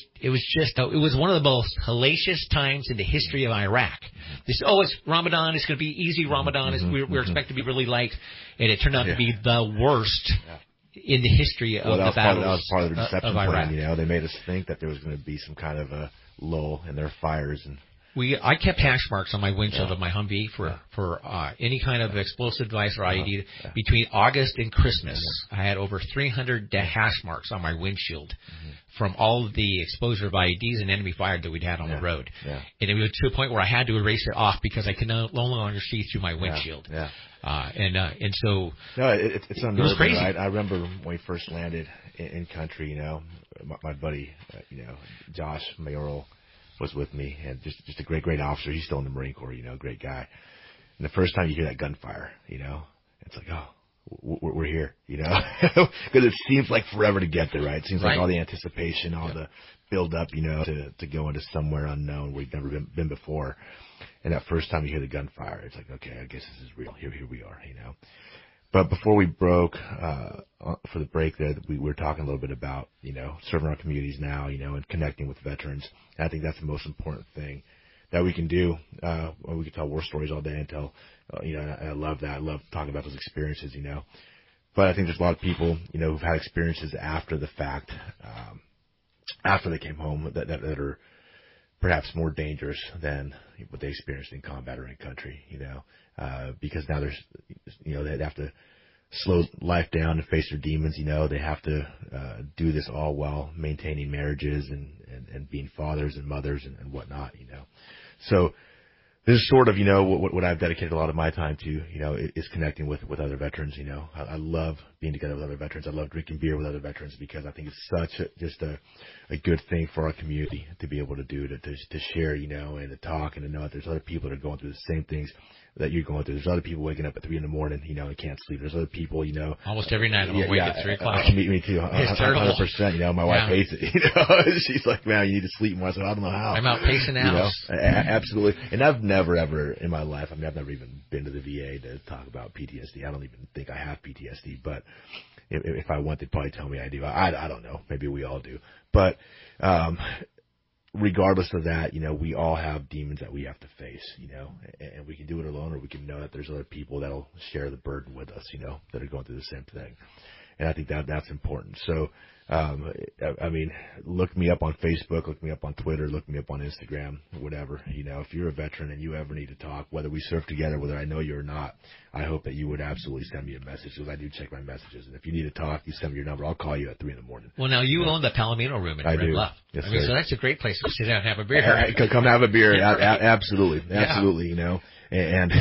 one of the most hellacious times in the history of Iraq. It's Ramadan. It's going to be easy. Ramadan is we're expected to be really light, and it turned out to be the worst in the history of the battles. That was part of the deception Iraq. plan. They made us think that there was going to be some kind of a lull in their fires, and I kept hash marks on my windshield of my Humvee for any kind of explosive device or IED. Between August and Christmas, I had over 300 hash marks on my windshield from all of the exposure of IEDs and enemy fire that we'd had on the road. And it was to a point where I had to erase it off because I could no longer see through my windshield. And so it's it was crazy. I remember when we first landed in country. My buddy, Josh Mayoral was with me, and just a great officer. He's still in the Marine Corps, great guy. And the first time you hear that gunfire, it's like, we're here, because it seems like forever to get there, right? It seems like all the anticipation, all the build up, to go into somewhere unknown where you've never been before. And that first time you hear the gunfire, it's like, okay, I guess this is real. Here we are, But before we broke for the break there, we were talking a little bit about, serving our communities now, and connecting with veterans. And I think that's the most important thing that we can do. We can tell war stories all day and tell, and I love that. I love talking about those experiences, But I think there's a lot of people, who've had experiences after the fact, after they came home that are perhaps more dangerous than what they experienced in combat or in country, because now there's, they have to slow life down and face their demons, they have to do this all while maintaining marriages and being fathers and mothers and whatnot, So this is sort of, what I've dedicated a lot of my time to, is connecting with other veterans, I love being together with other veterans. I love drinking beer with other veterans because I think it's such a good thing for our community to be able to do, to share, and to talk and to know that there's other people that are going through the same things that you're going through. There's other people waking up at 3 a.m, and can't sleep. There's other people, almost every night I'm awake at 3 o'clock. Me too. 100%. My wife hates it. She's like, man, you need to sleep more. I said, I don't know how. I'm out pacing the house. Absolutely. And I've never ever in my life, I've never even been to the VA to talk about PTSD. I don't even think I have PTSD, but if I went, they'd probably tell me I do. I don't know. Maybe we all do. But regardless of that, we all have demons that we have to face, and we can do it alone, or we can know that there's other people that'll share the burden with us, that are going through the same thing. And I think that's important. So, look me up on Facebook, look me up on Twitter, look me up on Instagram, whatever. If you're a veteran and you ever need to talk, whether we serve together, whether I know you or not, I hope that you would absolutely send me a message, because I do check my messages. And if you need to talk, you send me your number. I'll call you at 3 a.m. Well, now you own the Palomino room in Red Bluff. Yes, so that's a great place to sit down and have a beer. Come have a beer. Absolutely. And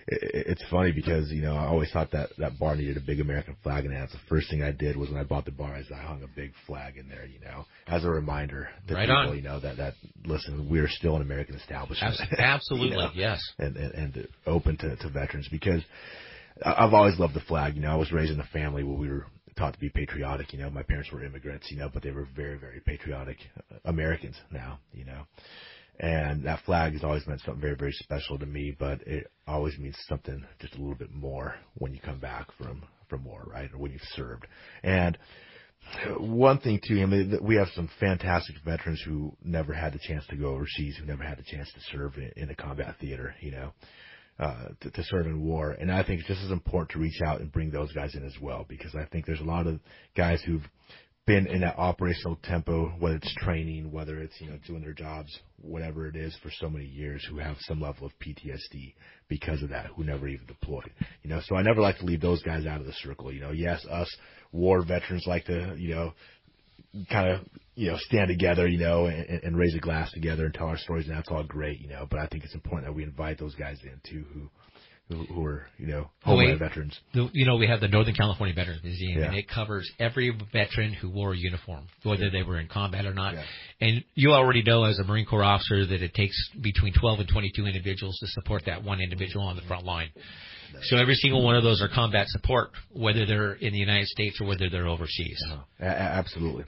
it's funny because, I always thought that bar needed a big American flag in it. That's the first thing I did was when I bought the bar is I hung a big flag in there, as a reminder to people, that listen, we're still an American establishment. Absolutely, yes. And open to veterans, because I've always loved the flag. I was raised in a family where we were taught to be patriotic. My parents were immigrants, but they were very, very patriotic Americans now, And that flag has always meant something very, very special to me, but it always means something just a little bit more when you come back from war, right? Or when you've served. And one thing too, we have some fantastic veterans who never had the chance to go overseas, who never had the chance to serve in a combat theater, to serve in war. And I think it's just as important to reach out and bring those guys in as well, because I think there's a lot of guys who've been in that operational tempo, whether it's training, whether it's, doing their jobs, whatever it is, for so many years, who have some level of PTSD because of that, who never even deployed. So I never like to leave those guys out of the circle. Yes, us war veterans like to, kind of, stand together, and raise a glass together and tell our stories, and that's all great, but I think it's important that we invite those guys in too, who are, homeland veterans. We have the Northern California Veterans Museum, yeah. and it covers every veteran who wore a uniform, whether they were in combat or not. Yeah. And you already know as a Marine Corps officer that it takes between 12 and 22 individuals to support that one individual on the front line. So every single one of those are combat support, whether they're in the United States or whether they're overseas. Absolutely.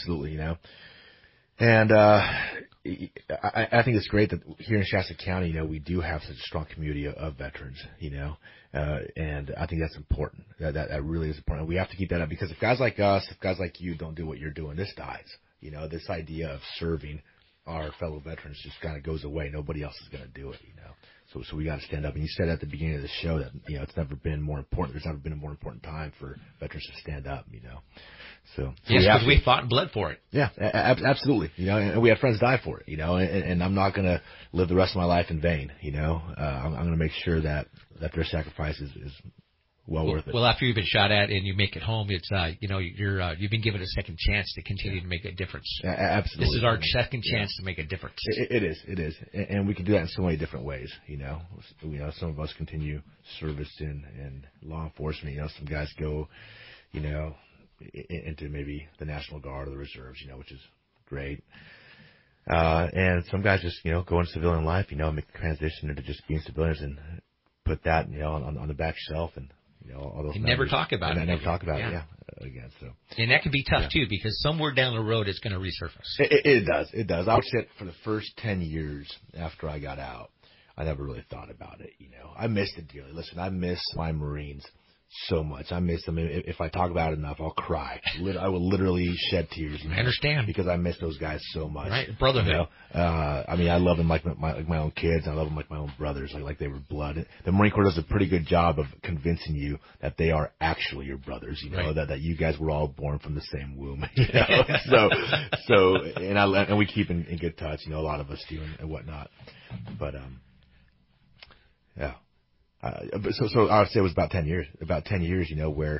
And I think it's great that here in Shasta County, we do have such a strong community of veterans, and I think that's important. That really is important. We have to keep that up, because if guys like us, if guys like you don't do what you're doing, this dies. This idea of serving our fellow veterans just kind of goes away. Nobody else is going to do it, So we got to stand up. And you said at the beginning of the show that, it's never been more important. There's never been a more important time for veterans to stand up, So yes, because we fought and bled for it. Yeah, absolutely. And we had friends die for it, and I'm not going to live the rest of my life in vain, I'm going to make sure that their sacrifice is well worth it. Well, after you've been shot at and you make it home, it's, you've been given a second chance to continue to make a difference. Absolutely. This is our second chance to make a difference. It is. And we can do that in so many different ways, Some of us continue service in law enforcement, Some guys go, into maybe the National Guard or the Reserves, which is great. And some guys just, go into civilian life, make the transition into just being civilians and put that, on the back shelf and, all those. And never talk about it. Never talk about it, again. So. And that can be tough too, because somewhere down the road it's going to resurface. It does. I would say for the first 10 years after I got out, I never really thought about it, I missed it dearly. Listen, I miss my Marines so much. I miss them. If I talk about it enough, I'll cry. I will literally shed tears. I understand. Because I miss those guys so much. Right, brotherhood. I love them like my own kids. I love them like my own brothers, like they were blood. The Marine Corps does a pretty good job of convincing you that they are actually your brothers. Right. that you guys were all born from the same womb. And we keep in good touch. A lot of us do and whatnot. But yeah. So I would say it was about 10 years, where,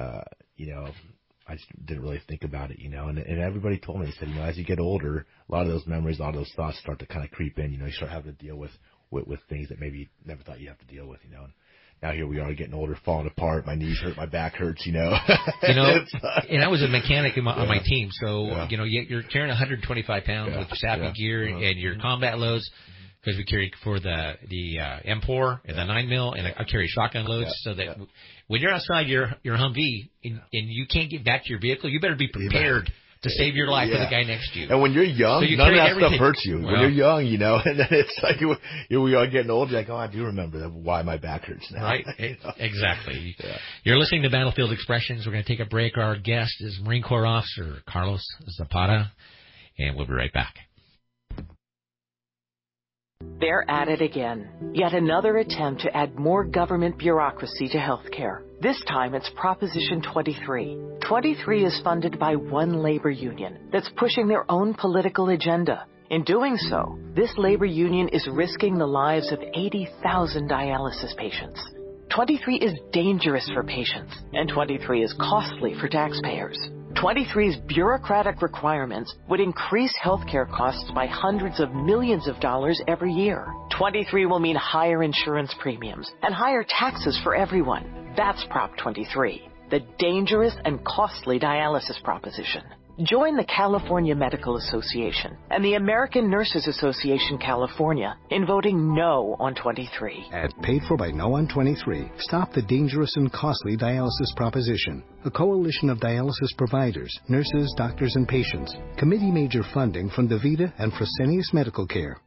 I just didn't really think about it, and everybody told me, they said, as you get older, a lot of those memories, a lot of those thoughts start to kind of creep in, you start having to deal with things that maybe you never thought you'd have to deal with, and now here we are getting older, falling apart, my knees hurt, my back hurts, And I was a mechanic on my team, so, you're carrying 125 pounds with your sappy gear and your combat loads. Because we carry for the M4 and the 9mm, and I carry shotgun loads, so that when you're outside your Humvee and you can't get back to your vehicle, you better be prepared to save your life for the guy next to you. And when you're young, so none of that stuff hurts you. Well, when you're young, and then it's like we are getting old. You're like, I do remember why my back hurts now. Right, exactly. Yeah. You're listening to Battlefield Expressions. We're going to take a break. Our guest is Marine Corps Officer Carlos Zapata, and we'll be right back. They're at it again. Yet another attempt to add more government bureaucracy to healthcare. This time it's Proposition 23. 23 is funded by one labor union that's pushing their own political agenda. In doing so, this labor union is risking the lives of 80,000 dialysis patients. 23 is dangerous for patients, and 23 is costly for taxpayers. 23's bureaucratic requirements would increase healthcare costs by hundreds of millions of dollars every year. 23 will mean higher insurance premiums and higher taxes for everyone. That's Prop 23, the dangerous and costly dialysis proposition. Join the California Medical Association and the American Nurses Association California in voting no on 23. At Paid For by No on 23, stop the dangerous and costly dialysis proposition. A coalition of dialysis providers, nurses, doctors, and patients. Committee major funding from DaVita and Fresenius Medical Care.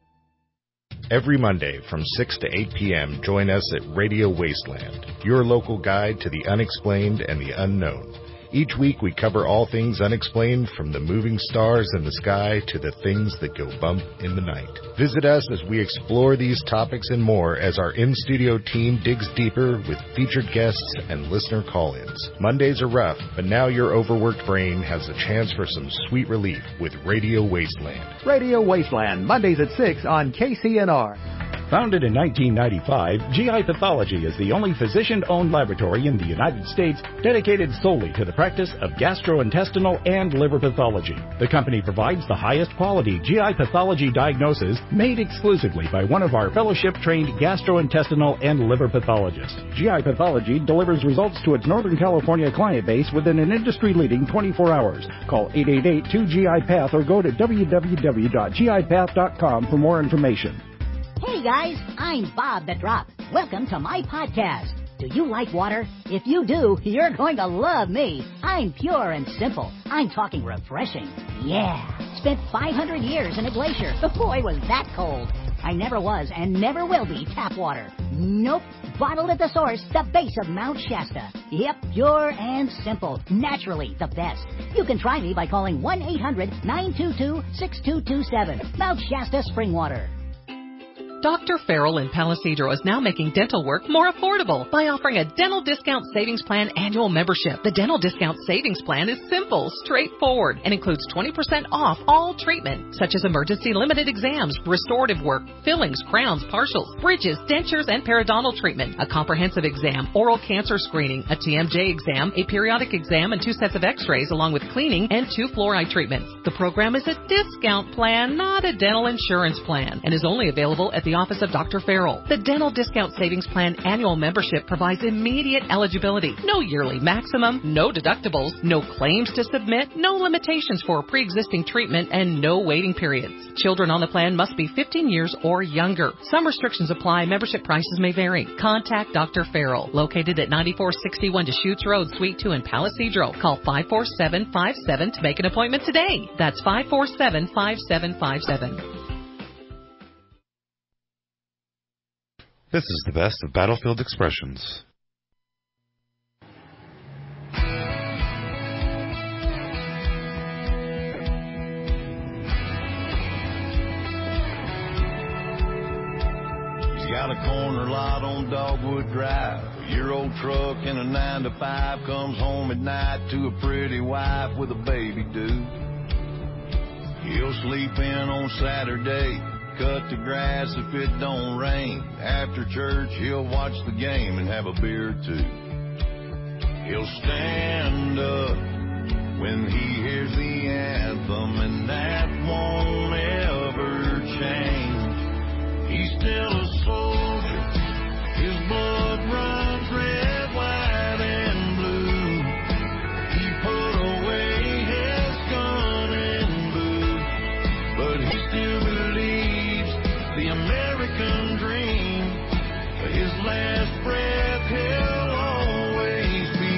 Every Monday from 6 to 8 p.m., join us at Radio Wasteland, your local guide to the unexplained and the unknown. Each week we cover all things unexplained, from the moving stars in the sky to the things that go bump in the night. Visit us as we explore these topics and more as our in-studio team digs deeper with featured guests and listener call-ins. Mondays are rough, but now your overworked brain has a chance for some sweet relief with Radio Wasteland. Radio Wasteland, Mondays at 6 on KCNR. Founded in 1995, GI Pathology is the only physician-owned laboratory in the United States dedicated solely to the practice of gastrointestinal and liver pathology. The company provides the highest quality GI pathology diagnosis made exclusively by one of our fellowship-trained gastrointestinal and liver pathologists. GI Pathology delivers results to its Northern California client base within an industry-leading 24 hours. Call 888-2GI-PATH or go to www.gipath.com for more information. Hey guys, I'm Bob the Drop. Welcome to my podcast. Do you like water? If you do, you're going to love me. I'm pure and simple. I'm talking refreshing. Yeah. Spent 500 years in a glacier. Boy, was that cold. I never was and never will be tap water. Nope. Bottled at the source, the base of Mount Shasta. Yep, pure and simple. Naturally the best. You can try me by calling 1-800-922-6227. Mount Shasta Spring Water. Dr. Farrell in Palisadro is now making dental work more affordable by offering a Dental Discount Savings Plan annual membership. The Dental Discount Savings Plan is simple, straightforward, and includes 20% off all treatment, such as emergency limited exams, restorative work, fillings, crowns, partials, bridges, dentures, and periodontal treatment, a comprehensive exam, oral cancer screening, a TMJ exam, a periodic exam, and 2 sets of x-rays, along with cleaning and 2 fluoride treatments. The program is a discount plan, not a dental insurance plan, and is only available at the office of Dr. Farrell. The Dental Discount Savings Plan annual membership provides immediate eligibility, no yearly maximum, no deductibles, no claims to submit, no limitations for pre-existing treatment, and no waiting periods. Children on the plan must be 15 years or younger. Some restrictions apply. Membership prices may vary. Contact Dr. Farrell, located at 9461 Deschutes Road, Suite 2 in Palisadro. Call 54757 to make an appointment today. That's 547-5757. This is the best of Battlefield Expressions. He's got a corner lot on Dogwood Drive. A year-old truck and a 9-to-5. Comes home at night to a pretty wife with a baby due. He'll sleep in on Saturday, cut the grass if it don't rain. After church, he'll watch the game and have a beer or two. He'll stand up when he hears the anthem, and that won't ever change. He's still a soldier. His blood runs red, white, and blue. He put away his gun and booze, but he still believes the American dream. His last breath, he'll always be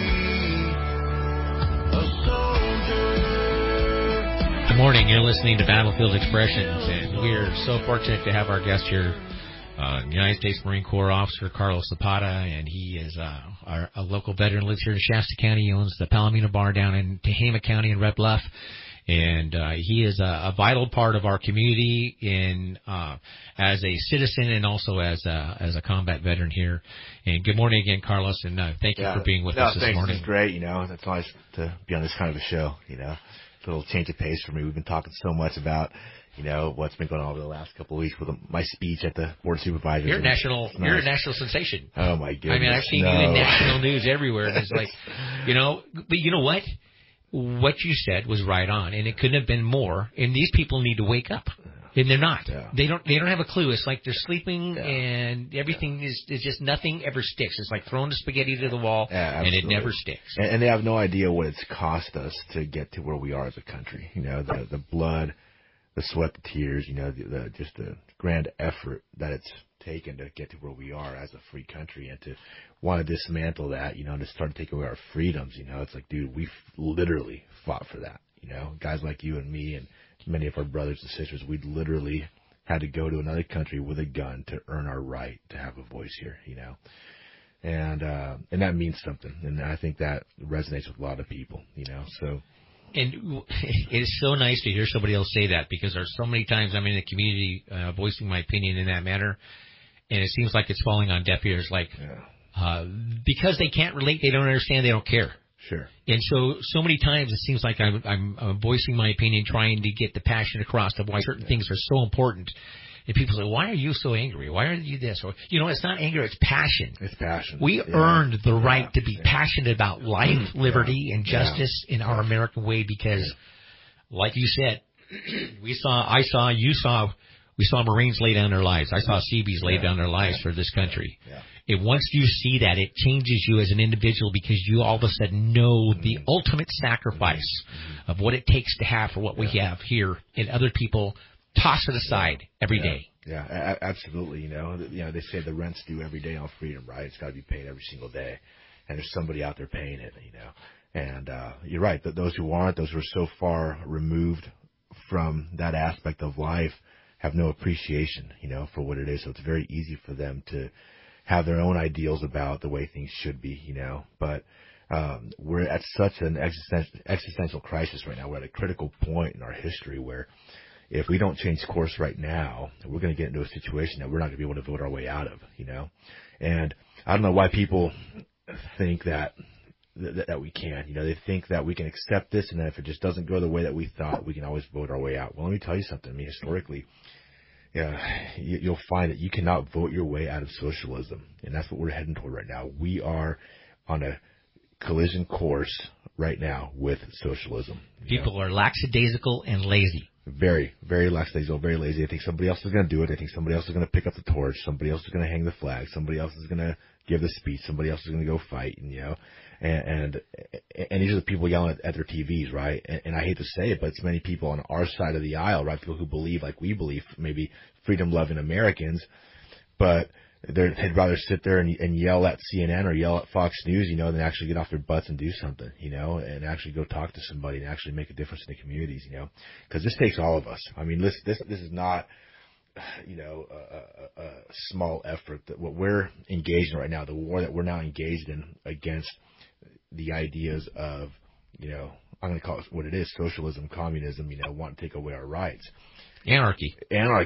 a soldier. Good morning. You're listening to Battlefield Expressions, and we're so fortunate to have our guest here, United States Marine Corps Officer Carlos Zapata, and he is a local veteran, lives here in Shasta County. He owns the Palomino Bar down in Tehama County in Red Bluff. And he is a vital part of our community in as a citizen and also as a combat veteran here. And good morning again, Carlos, and thank you for being with us this morning. It's great. It's nice to be on this kind of a show. A little change of pace for me. We've been talking so much about what's been going on over the last couple of weeks with my speech at the Board of Supervisors. You're a national sensation. Oh my goodness! I mean, I've seen you in national news everywhere, and it's like, but you know what? what you said was right on, and it couldn't have been more. And these people need to wake up, and they're not. Yeah. They don't have a clue. It's like they're sleeping, and everything is just nothing ever sticks. It's like throwing the spaghetti to the wall, and it never sticks. And they have no idea what it's cost us to get to where we are as a country. You know, the blood, the sweat, the tears. You know, just the grand effort that it's taken to get to where we are as a free country, and to want to dismantle that, you know, to start taking away our freedoms. You know, it's like, dude, we literally fought for that. You know, guys like you and me and many of our brothers and sisters, we literally had to go to another country with a gun to earn our right to have a voice here. You know, and that means something, and I think that resonates with a lot of people. You know, so. And it is so nice to hear somebody else say that, because there's so many times I'm in the community voicing my opinion in that manner, and it seems like it's falling on deaf ears. Like, because they can't relate, they don't understand, they don't care. Sure. And so many times it seems like I'm voicing my opinion, trying to get the passion across of why certain things are so important. And people say, why are you so angry? Why are you this? Or, you know, it's not anger, it's passion. It's passion. We earned the right to be passionate about life, liberty, and justice in our American way, because, like you said, we saw Marines lay down their lives. I saw Seabees lay down their lives for this country. And once you see that, it changes you as an individual, because you all of a sudden know the ultimate sacrifice of what it takes to have for what we have here, and other people toss it aside every day. Yeah, absolutely. You know, they say the rent's due every day on freedom, right? It's got to be paid every single day, and there's somebody out there paying it. You know, and you're right that those who aren't, those who are so far removed from that aspect of life, have no appreciation, you know, for what it is. So it's very easy for them to have their own ideals about the way things should be, you know. But we're at such an existential crisis right now. We're at a critical point in our history where, if we don't change course right now, we're going to get into a situation that we're not going to be able to vote our way out of, you know. And I don't know why people think that we can. You know, they think that we can accept this, and that if it just doesn't go the way that we thought, we can always vote our way out. Well, let me tell you something. I mean, historically, you'll find that you cannot vote your way out of socialism, and that's what we're heading toward right now. We are on a collision course right now with socialism. People are lackadaisical and lazy. Very, very lackadaisical, very lazy. They think somebody else is going to do it. They think somebody else is going to pick up the torch. Somebody else is going to hang the flag. Somebody else is going to give the speech. Somebody else is going to go fight. And, you know, and these are the people yelling at their TVs, right? And I hate to say it, but it's many people on our side of the aisle, right? People who believe like we believe, maybe freedom-loving Americans, but they'd rather sit there and yell at CNN or yell at Fox News, you know, than actually get off their butts and do something, you know, and actually go talk to somebody and actually make a difference in the communities, you know, because this takes all of us. I mean, this is not, you know, a small effort. That what we're engaged in right now, the war that we're now engaged in against the ideas of, you know, I'm going to call it what it is, socialism, communism, you know, want to take away our rights. Anarchy.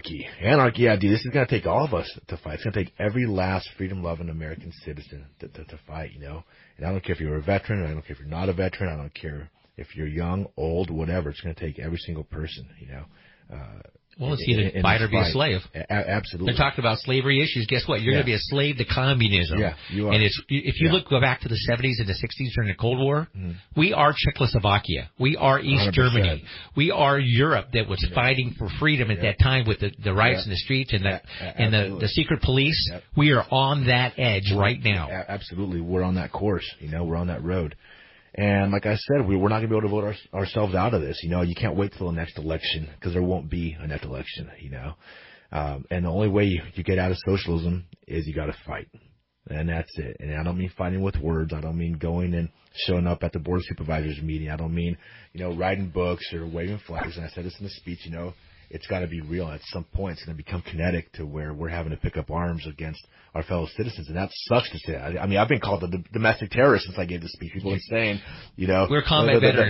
Yeah, dude, this is going to take all of us to fight. It's going to take every last freedom-loving American citizen to fight, you know. And I don't care if you're a veteran, I don't care if you're not a veteran, I don't care if you're young, old, whatever. It's going to take every single person, you know. Well, it's either fight or be a slave. Absolutely. They're talking about slavery issues. Guess what? You're going to be a slave to communism. Yeah, you are. And if you go back to the 70s and the 60s during the Cold War, we are Czechoslovakia. We are East 100%. Germany. We are Europe that was fighting for freedom at that time with the riots in the streets and the secret police. We are on that edge right now. Absolutely. We're on that course. You know, we're on that road. And like I said, we're not going to be able to vote ourselves out of this. You know, you can't wait till the next election because there won't be a next election, you know. And the only way you get out of socialism is you got to fight. And that's it. And I don't mean fighting with words. I don't mean going and showing up at the Board of Supervisors meeting. I don't mean, you know, writing books or waving flags. And I said this in the speech, you know, it's got to be real. At some point, it's going to become kinetic to where we're having to pick up arms against our fellow citizens. And that sucks to say. I mean, I've been called a domestic terrorist since I gave the speech. People are saying, you know, we're combat veterans.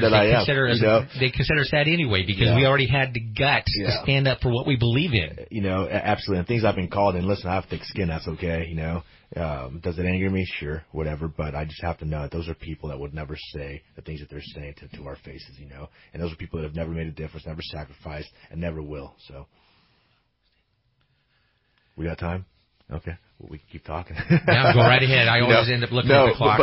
They consider us that anyway because we already had the guts to stand up for what we believe in. You know, absolutely. And things I've been called, and listen, I have thick skin. That's okay. You know, does it anger me? Sure, whatever. But I just have to know that those are people that would never say the things that they're saying to our faces, you know. And those are people that have never made a difference, never sacrificed, and never will. So, we got time? Okay. Well, we can keep talking. Yeah, go right ahead. I always end up looking at the clock.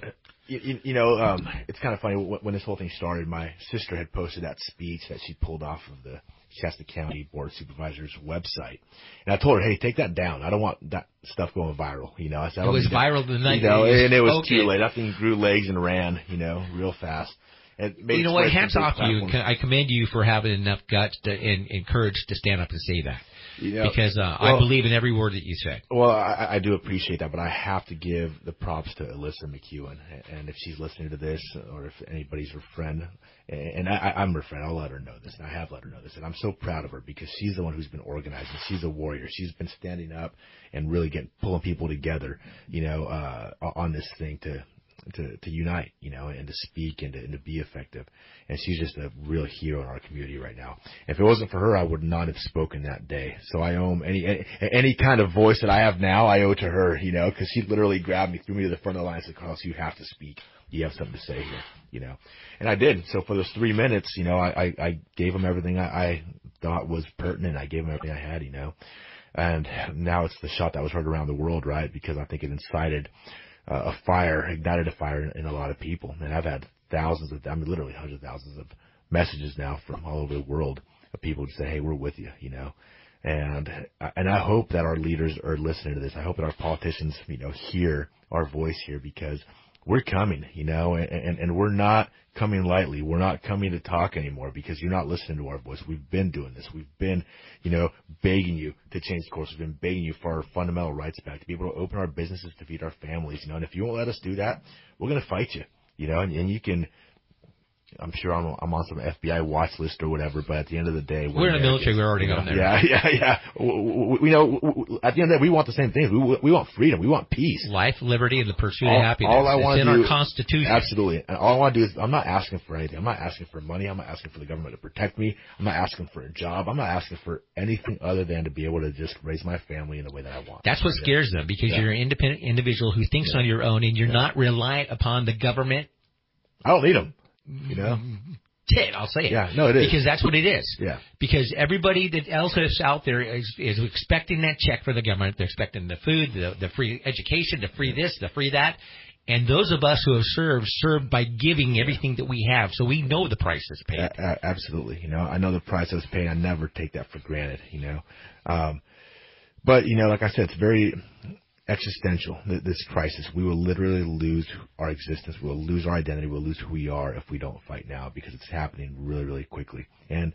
It's kind of funny. When this whole thing started, my sister had posted that speech that she pulled off of the Shasta County Board of Supervisors website. And I told her, hey, take that down. I don't want that stuff going viral. I said, it was viral the night. And it was too late. That thing grew legs and ran, real fast. You know what? Hats off to you. I commend you for having enough guts and courage to stand up and say that. Because I believe in every word that you said. Well, I do appreciate that, but I have to give the props to Alyssa McEwen. And if she's listening to this, or if anybody's her friend, and I'm her friend, I'll let her know this, and I have let her know this. And I'm so proud of her because she's the one who's been organizing. She's a warrior. She's been standing up and really pulling people together, on this thing to unite, and to speak and to be effective. And she's just a real hero in our community right now. If it wasn't for her, I would not have spoken that day. So I owe any kind of voice that I have now, I owe to her, because she literally grabbed me, threw me to the front of the line and said, Carlos, you have to speak. You have something to say here, And I did. So for those 3 minutes, I gave them everything I thought was pertinent. I gave them everything I had, And now it's the shot that was heard around the world, right? Because I think it ignited a fire in a lot of people. And I've had literally hundreds of thousands of messages now from all over the world of people who say, hey, we're with you, And I hope that our leaders are listening to this. I hope that our politicians, hear our voice here, because we're coming, and we're not coming lightly. We're not coming to talk anymore because you're not listening to our voice. We've been doing this. We've been, begging you to change course. We've been begging you for our fundamental rights back, to be able to open our businesses, to feed our families, And if you won't let us do that, we're going to fight you, and you can. I'm sure I'm on some FBI watch list or whatever, but at the end of the day, we're in the military. We're already on there. Yeah. We know at the end of the day, we want the same things. We want freedom. We want peace, life, liberty, and the pursuit of happiness. All I want it's to in do, our Constitution. Absolutely. And all I want to do is, I'm not asking for anything. I'm not asking for money. I'm not asking for the government to protect me. I'm not asking for a job. I'm not asking for anything other than to be able to just raise my family in the way that I want. That's what scares them, because you're an independent individual who thinks on your own, and you're not reliant upon the government. I don't need them. I'll say it. Yeah, no, it is. Because that's what it is. Yeah. Because everybody that else is out there is expecting that check for the government. They're expecting the food, the free education, the free this, the free that. And those of us who have served by giving everything that we have. So we know the price is paid. Absolutely. I know the price I was paying. I never take that for granted, But, like I said, it's very existential, this crisis. We will literally lose our existence. We'll lose our identity. We'll lose who we are if we don't fight now, because it's happening really, really quickly. And,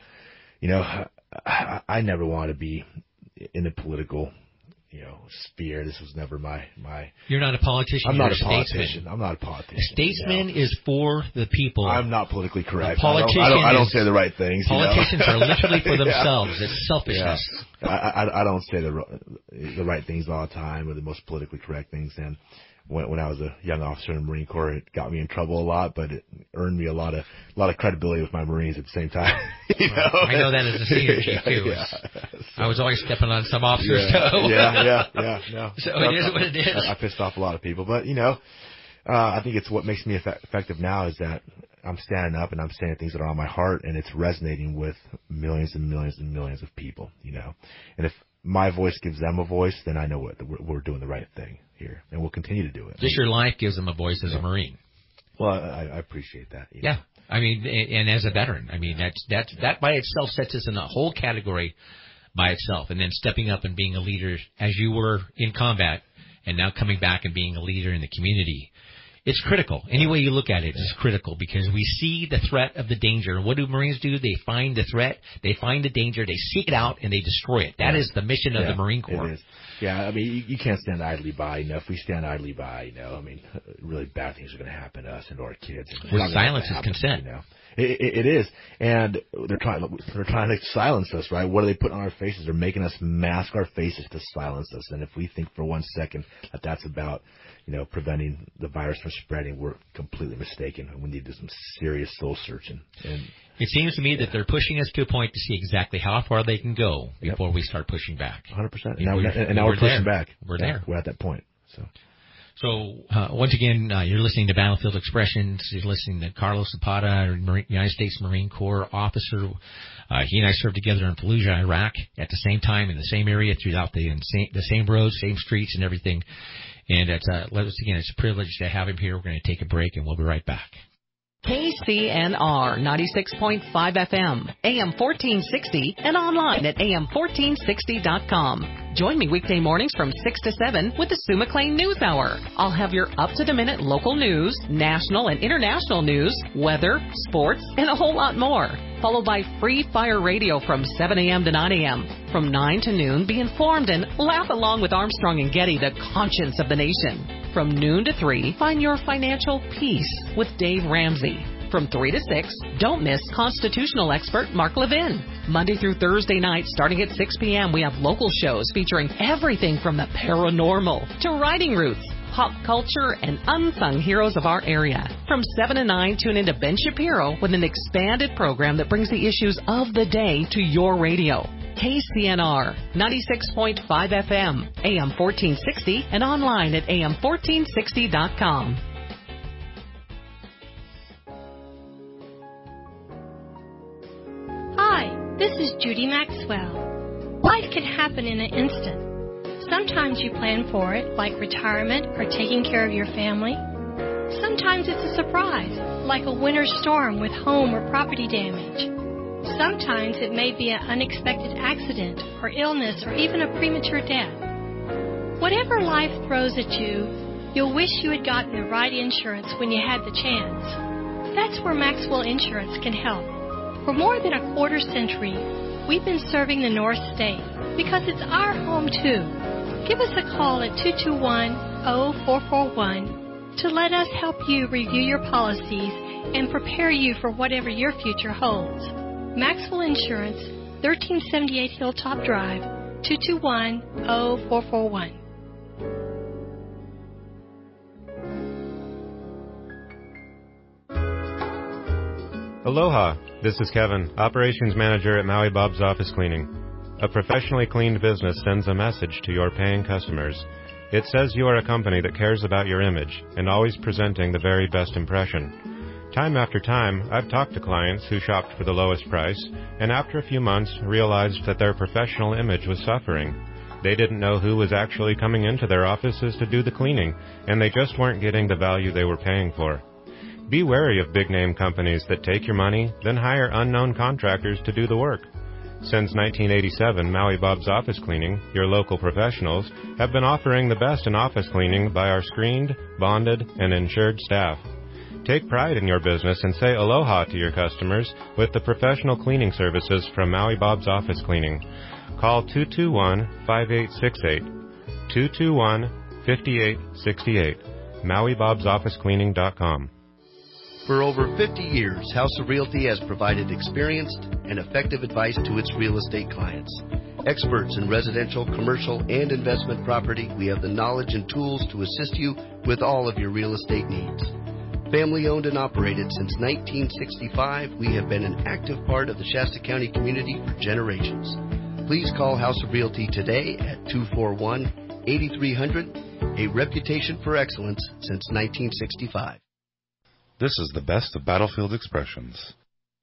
I never want to be in the political, sphere. This was never my. You're not a politician. I'm not a politician. Statesman. I'm not a politician. A statesman is for the people. I'm not politically correct. I don't say the right things. Politicians are literally for themselves. It's selfishness. Yeah. I don't say the right things all the time, or the most politically correct things. And when I was a young officer in the Marine Corps, it got me in trouble a lot, but it earned me a lot of credibility with my Marines at the same time. I know that as a senior chief too. Yeah. So, I was always stepping on some officers' toe. No. So it is what it is. I pissed off a lot of people, but I think it's what makes me effective now is that I'm standing up and I'm saying things that are on my heart, and it's resonating with millions and millions and millions of people. And if my voice gives them a voice, then I know we're doing the right thing here, and we'll continue to do it. Just your life gives them a voice as a Marine. Well, I appreciate that. Yeah. I mean, and as a veteran, I mean, that by itself sets us in a whole category by itself. And then stepping up and being a leader as you were in combat, and now coming back and being a leader in the community. It's critical. Any way you look at it, it's critical, because we see the threat of the danger. And what do Marines do? They find the threat, they find the danger, they seek it out, and they destroy it. That is the mission of the Marine Corps. It is. Yeah, I mean, you can't stand idly by. If we stand idly by, really bad things are going to happen to us and to our kids. Where silence is consent. It is, and they're trying to silence us, right? What are they putting on our faces? They're making us mask our faces to silence us. And if we think for 1 second that that's about preventing the virus from spreading, we're completely mistaken. And we need to do some serious soul searching. And it seems to me that they're pushing us to a point to see exactly how far they can go before we start pushing back. 100%. And now we're pushing back. We're there. We're at that point. So, once again, you're listening to Battlefield Expressions. You're listening to Carlos Zapata, United States Marine Corps officer. He and I served together in Fallujah, Iraq, at the same time, in the same area, throughout the same roads, same streets, and everything. And it's a privilege to have him here. We're going to take a break, and we'll be right back. KCNR 96.5 FM, AM 1460, and online at am1460.com. Join me weekday mornings from 6 to 7 with the Sue McLean News Hour. I'll have your up-to-the-minute local news, national and international news, weather, sports, and a whole lot more. Followed by Free Fire Radio from 7 a.m. to 9 a.m. From 9 to noon, be informed and laugh along with Armstrong and Getty, the conscience of the nation. From noon to 3, find your financial peace with Dave Ramsey. From 3 to 6, don't miss constitutional expert Mark Levin. Monday through Thursday night, starting at 6 p.m., we have local shows featuring everything from the paranormal to riding routes, pop culture, and unsung heroes of our area. From 7 to 9, tune into Ben Shapiro with an expanded program that brings the issues of the day to your radio. KCNR 96.5 FM, AM 1460, and online at am1460.com. Hi, this is Judy Maxwell. Life can happen in an instant. Sometimes you plan for it, like retirement or taking care of your family. Sometimes it's a surprise, like a winter storm with home or property damage. Sometimes it may be an unexpected accident or illness or even a premature death. Whatever life throws at you, you'll wish you had gotten the right insurance when you had the chance. That's where Maxwell Insurance can help. For more than a quarter century, we've been serving the North State because it's our home too. Give us a call at 221-0441 to let us help you review your policies and prepare you for whatever your future holds. Maxwell Insurance, 1378 Hilltop Drive, 221-0441. Aloha, this is Kevin, Operations Manager at Maui Bob's Office Cleaning. A professionally cleaned business sends a message to your paying customers. It says you are a company that cares about your image and always presenting the very best impression. Time after time, I've talked to clients who shopped for the lowest price and after a few months realized that their professional image was suffering. They didn't know who was actually coming into their offices to do the cleaning, and they just weren't getting the value they were paying for. Be wary of big-name companies that take your money, then hire unknown contractors to do the work. Since 1987, Maui Bob's Office Cleaning, your local professionals, have been offering the best in office cleaning by our screened, bonded, and insured staff. Take pride in your business and say aloha to your customers with the professional cleaning services from Maui Bob's Office Cleaning. Call 221-5868, 221-5868, MauiBob'sOfficeCleaning.com. For over 50 years, House of Realty has provided experienced and effective advice to its real estate clients. Experts in residential, commercial, and investment property, we have the knowledge and tools to assist you with all of your real estate needs. Family owned and operated since 1965, we have been an active part of the Shasta County community for generations. Please call House of Realty today at 241-8300, a reputation for excellence since 1965. This is the best of Battlefield Expressions.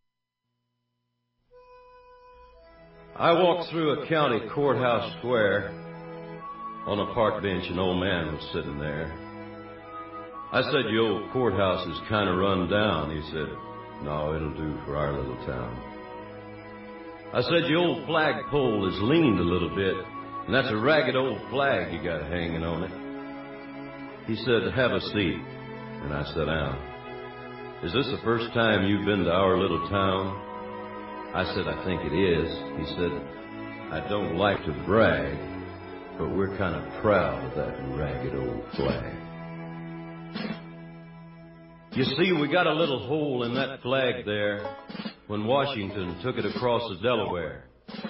I walked through a county courthouse square. On a park bench, an old man was sitting there. I said, "Your old courthouse is kind of run down." He said, "No, it'll do for our little town." I said, "Your old flagpole is leaned a little bit, and that's a ragged old flag you got hanging on it." He said, "Have a seat." And I sat down. "Is this the first time you've been to our little town?" I said, "I think it is." He said, "I don't like to brag, but we're kind of proud of that ragged old flag. You see, we got a little hole in that flag there when Washington took it across the Delaware.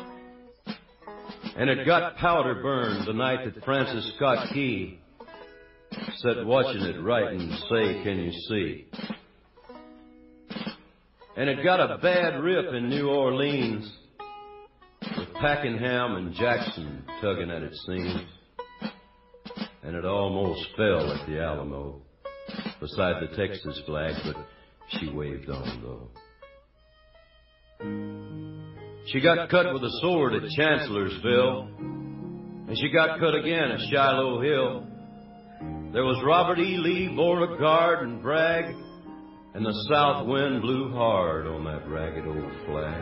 And it got powder burned the night that Francis Scott Key sat watching it write and say, 'Can you see?' And it got a bad rip in New Orleans with Pakenham and Jackson tugging at its seams. and it almost fell at the Alamo beside the Texas flag, but she waved on, though. She got cut with a sword at Chancellorsville, and she got cut again at Shiloh Hill. There was Robert E. Lee, Beauregard, and Bragg, and the south wind blew hard on that ragged old flag.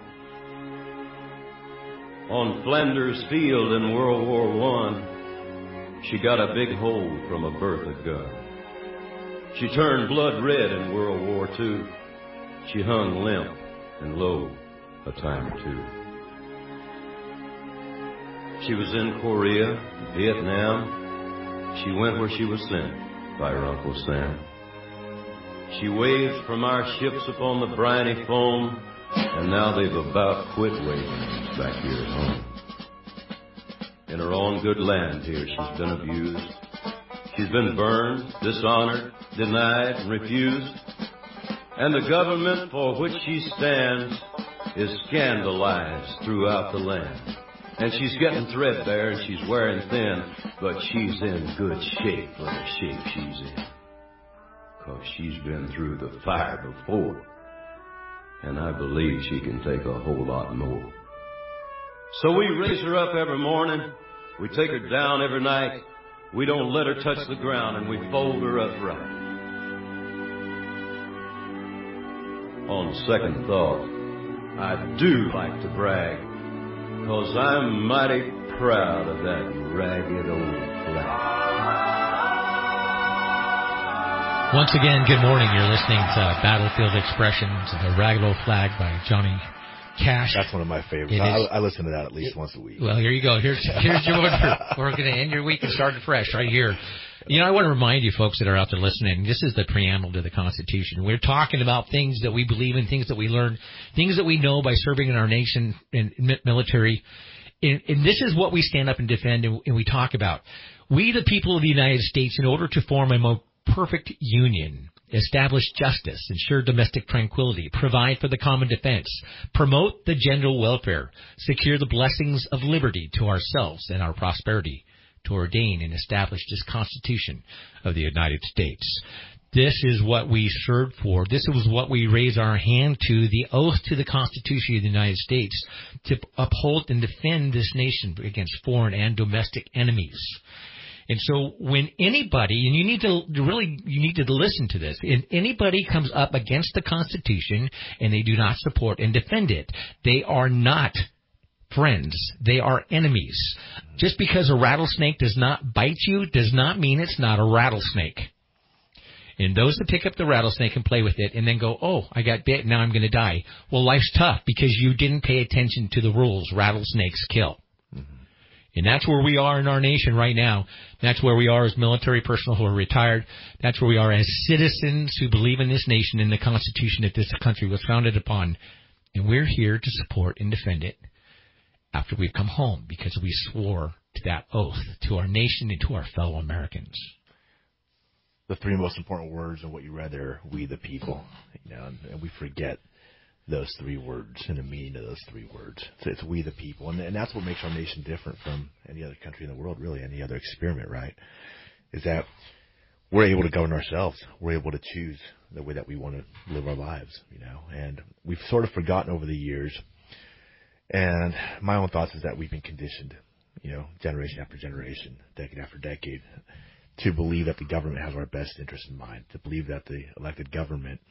On Flanders Field in World War I, she got a big hole from a Bertha gun. She turned blood red in World War II. She hung limp and low a time or two. She was in Korea, Vietnam. She went where she was sent by her Uncle Sam. She waved from our ships upon the briny foam, and now they've about quit waving back here at home. In her own good land here, she's been abused. She's been burned, dishonored, denied, and refused. And the government for which she stands is scandalized throughout the land. And she's getting threadbare and she's wearing thin, but she's in good shape for the shape she's in. 'Cause she's been through the fire before. And I believe she can take a whole lot more. So we raise her up every morning. We take her down every night. We don't let her touch the ground, and we fold her up right. On second thought, I do like to brag, 'cause I'm mighty proud of that ragged old flag. Once again, good morning. You're listening to Battlefield Expressions, The Ragged Old Flag by Johnny Cash. That's one of my favorites. I listen to that at least once a week. Well, here you go. Here's your order. We're going to end your week and start it fresh right here. You know, I want to remind you folks that are out there listening, this is the preamble to the Constitution. We're talking about things that we believe in, things that we learn, things that we know by serving in our nation and military. And this is what we stand up and defend and we talk about. We, the people of the United States, in order to form a more perfect union, establish justice, ensure domestic tranquility, provide for the common defense, promote the general welfare, secure the blessings of liberty to ourselves and our prosperity, to ordain and establish this Constitution of the United States. This is what we served for. This was what we raise our hand to, the oath to the Constitution of the United States, to uphold and defend this nation against foreign and domestic enemies. And so when anybody, and you need to listen to this, if anybody comes up against the Constitution and they do not support and defend it, they are not friends. They are enemies. Just because a rattlesnake does not bite you does not mean it's not a rattlesnake. And those that pick up the rattlesnake and play with it and then go, oh, I got bit, now I'm going to die. Well, life's tough because you didn't pay attention to the rules. Rattlesnakes kill. And that's where we are in our nation right now. That's where we are as military personnel who are retired. That's where we are as citizens who believe in this nation and the Constitution that this country was founded upon. And we're here to support and defend it after we've come home because we swore to that oath to our nation and to our fellow Americans. The three most important words in what you read there, we the people. You know, and we forget those three words and the meaning of those three words. So it's we the people. And that's what makes our nation different from any other country in the world, really, any other experiment, right? Is that we're able to govern ourselves. We're able to choose the way that we want to live our lives, you know. And we've sort of forgotten over the years. And my own thoughts is that we've been conditioned, you know, generation after generation, decade after decade, to believe that the government has our best interest in mind, to believe that the elected government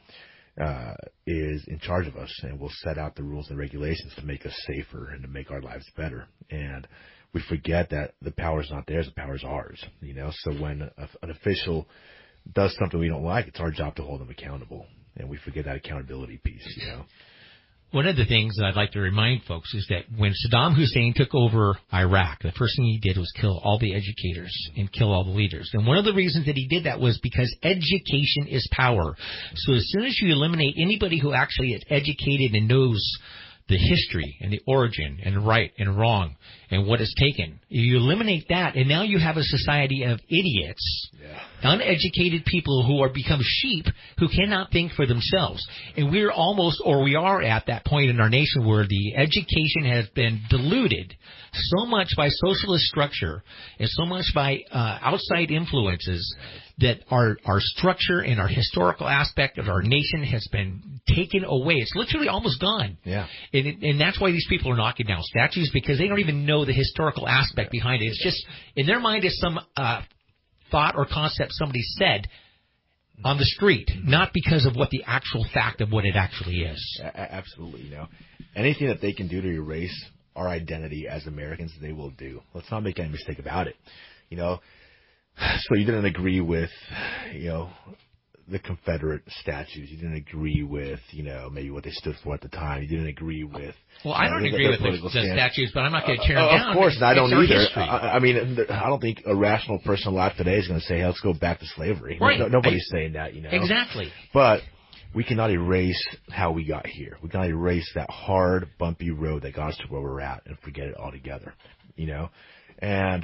is in charge of us and will set out the rules and regulations to make us safer and to make our lives better. And we forget that the power is not theirs, the power is ours. You know, so when an official does something we don't like, it's our job to hold them accountable. And we forget that accountability piece, you know. One of the things that I'd like to remind folks is that when Saddam Hussein took over Iraq, the first thing he did was kill all the educators and kill all the leaders. And one of the reasons that he did that was because education is power. So as soon as you eliminate anybody who actually is educated and knows the history and the origin and right and wrong and what it's taken. You eliminate that, and now you have a society of idiots, uneducated people who are become sheep who cannot think for themselves. And we are at that point in our nation where the education has been diluted so much by socialist structure and so much by outside influences that our structure and our historical aspect of our nation has been taken away. It's literally almost gone. Yeah. And that's why these people are knocking down statues, because they don't even know the historical aspect behind it. It's just, in their mind, it's some thought or concept somebody said on the street, not because of what the actual fact of what it actually is. Absolutely. You know, anything that they can do to erase our identity as Americans, they will do. Let's not make any mistake about it. You know, so you didn't agree with, you know, the Confederate statues. You didn't agree with, you know, maybe what they stood for at the time. You didn't agree with. Well, I don't agree with the statues, but I'm not going to tear them down. Of course, I don't either. I mean, I don't think a rational person alive today is going to say, hey, let's go back to slavery. Right. Nobody's saying that, you know. Exactly. But we cannot erase how we got here. We cannot erase that hard, bumpy road that got us to where we're at and forget it altogether, you know. And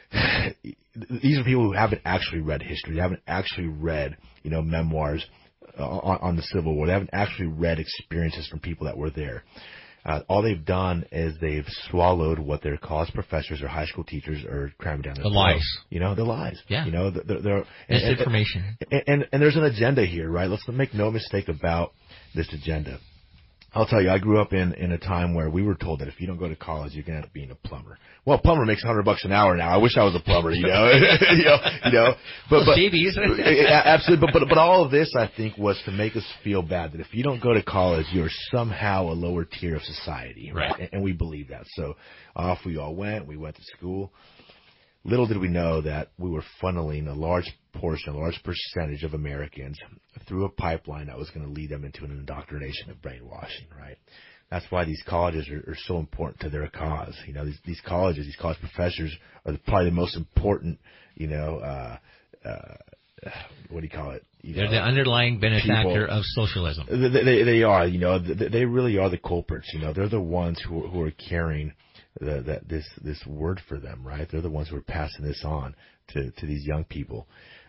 these are people who haven't actually read history. They haven't actually read, you know, memoirs on the Civil War. They haven't actually read experiences from people that were there. All they've done is they've swallowed what their college professors or high school teachers are cramming down their throats. Lies. You know, the lies. Yeah. You know, they're misinformation. And there's an agenda here, right? Let's make no mistake about this agenda. I'll tell you, I grew up in a time where we were told that if you don't go to college, you're going to end up being a plumber. Well, a plumber makes $100 an hour now. I wish I was a plumber, you know. you know. But absolutely. But all of this, I think, was to make us feel bad that if you don't go to college, you're somehow a lower tier of society, right? And we believe that. So off we all went. We went to school. Little did we know that we were funneling a large portion, a large percentage of Americans through a pipeline that was going to lead them into an indoctrination of brainwashing, right? That's why these colleges are so important to their cause. You know, these colleges, these college professors are probably the most important, you know, what do you call it? They're the underlying benefactor of socialism. They are, you know, they really are the culprits. You know, they're the ones who are carrying this word for them, right? They're the ones who are passing this on to these young people.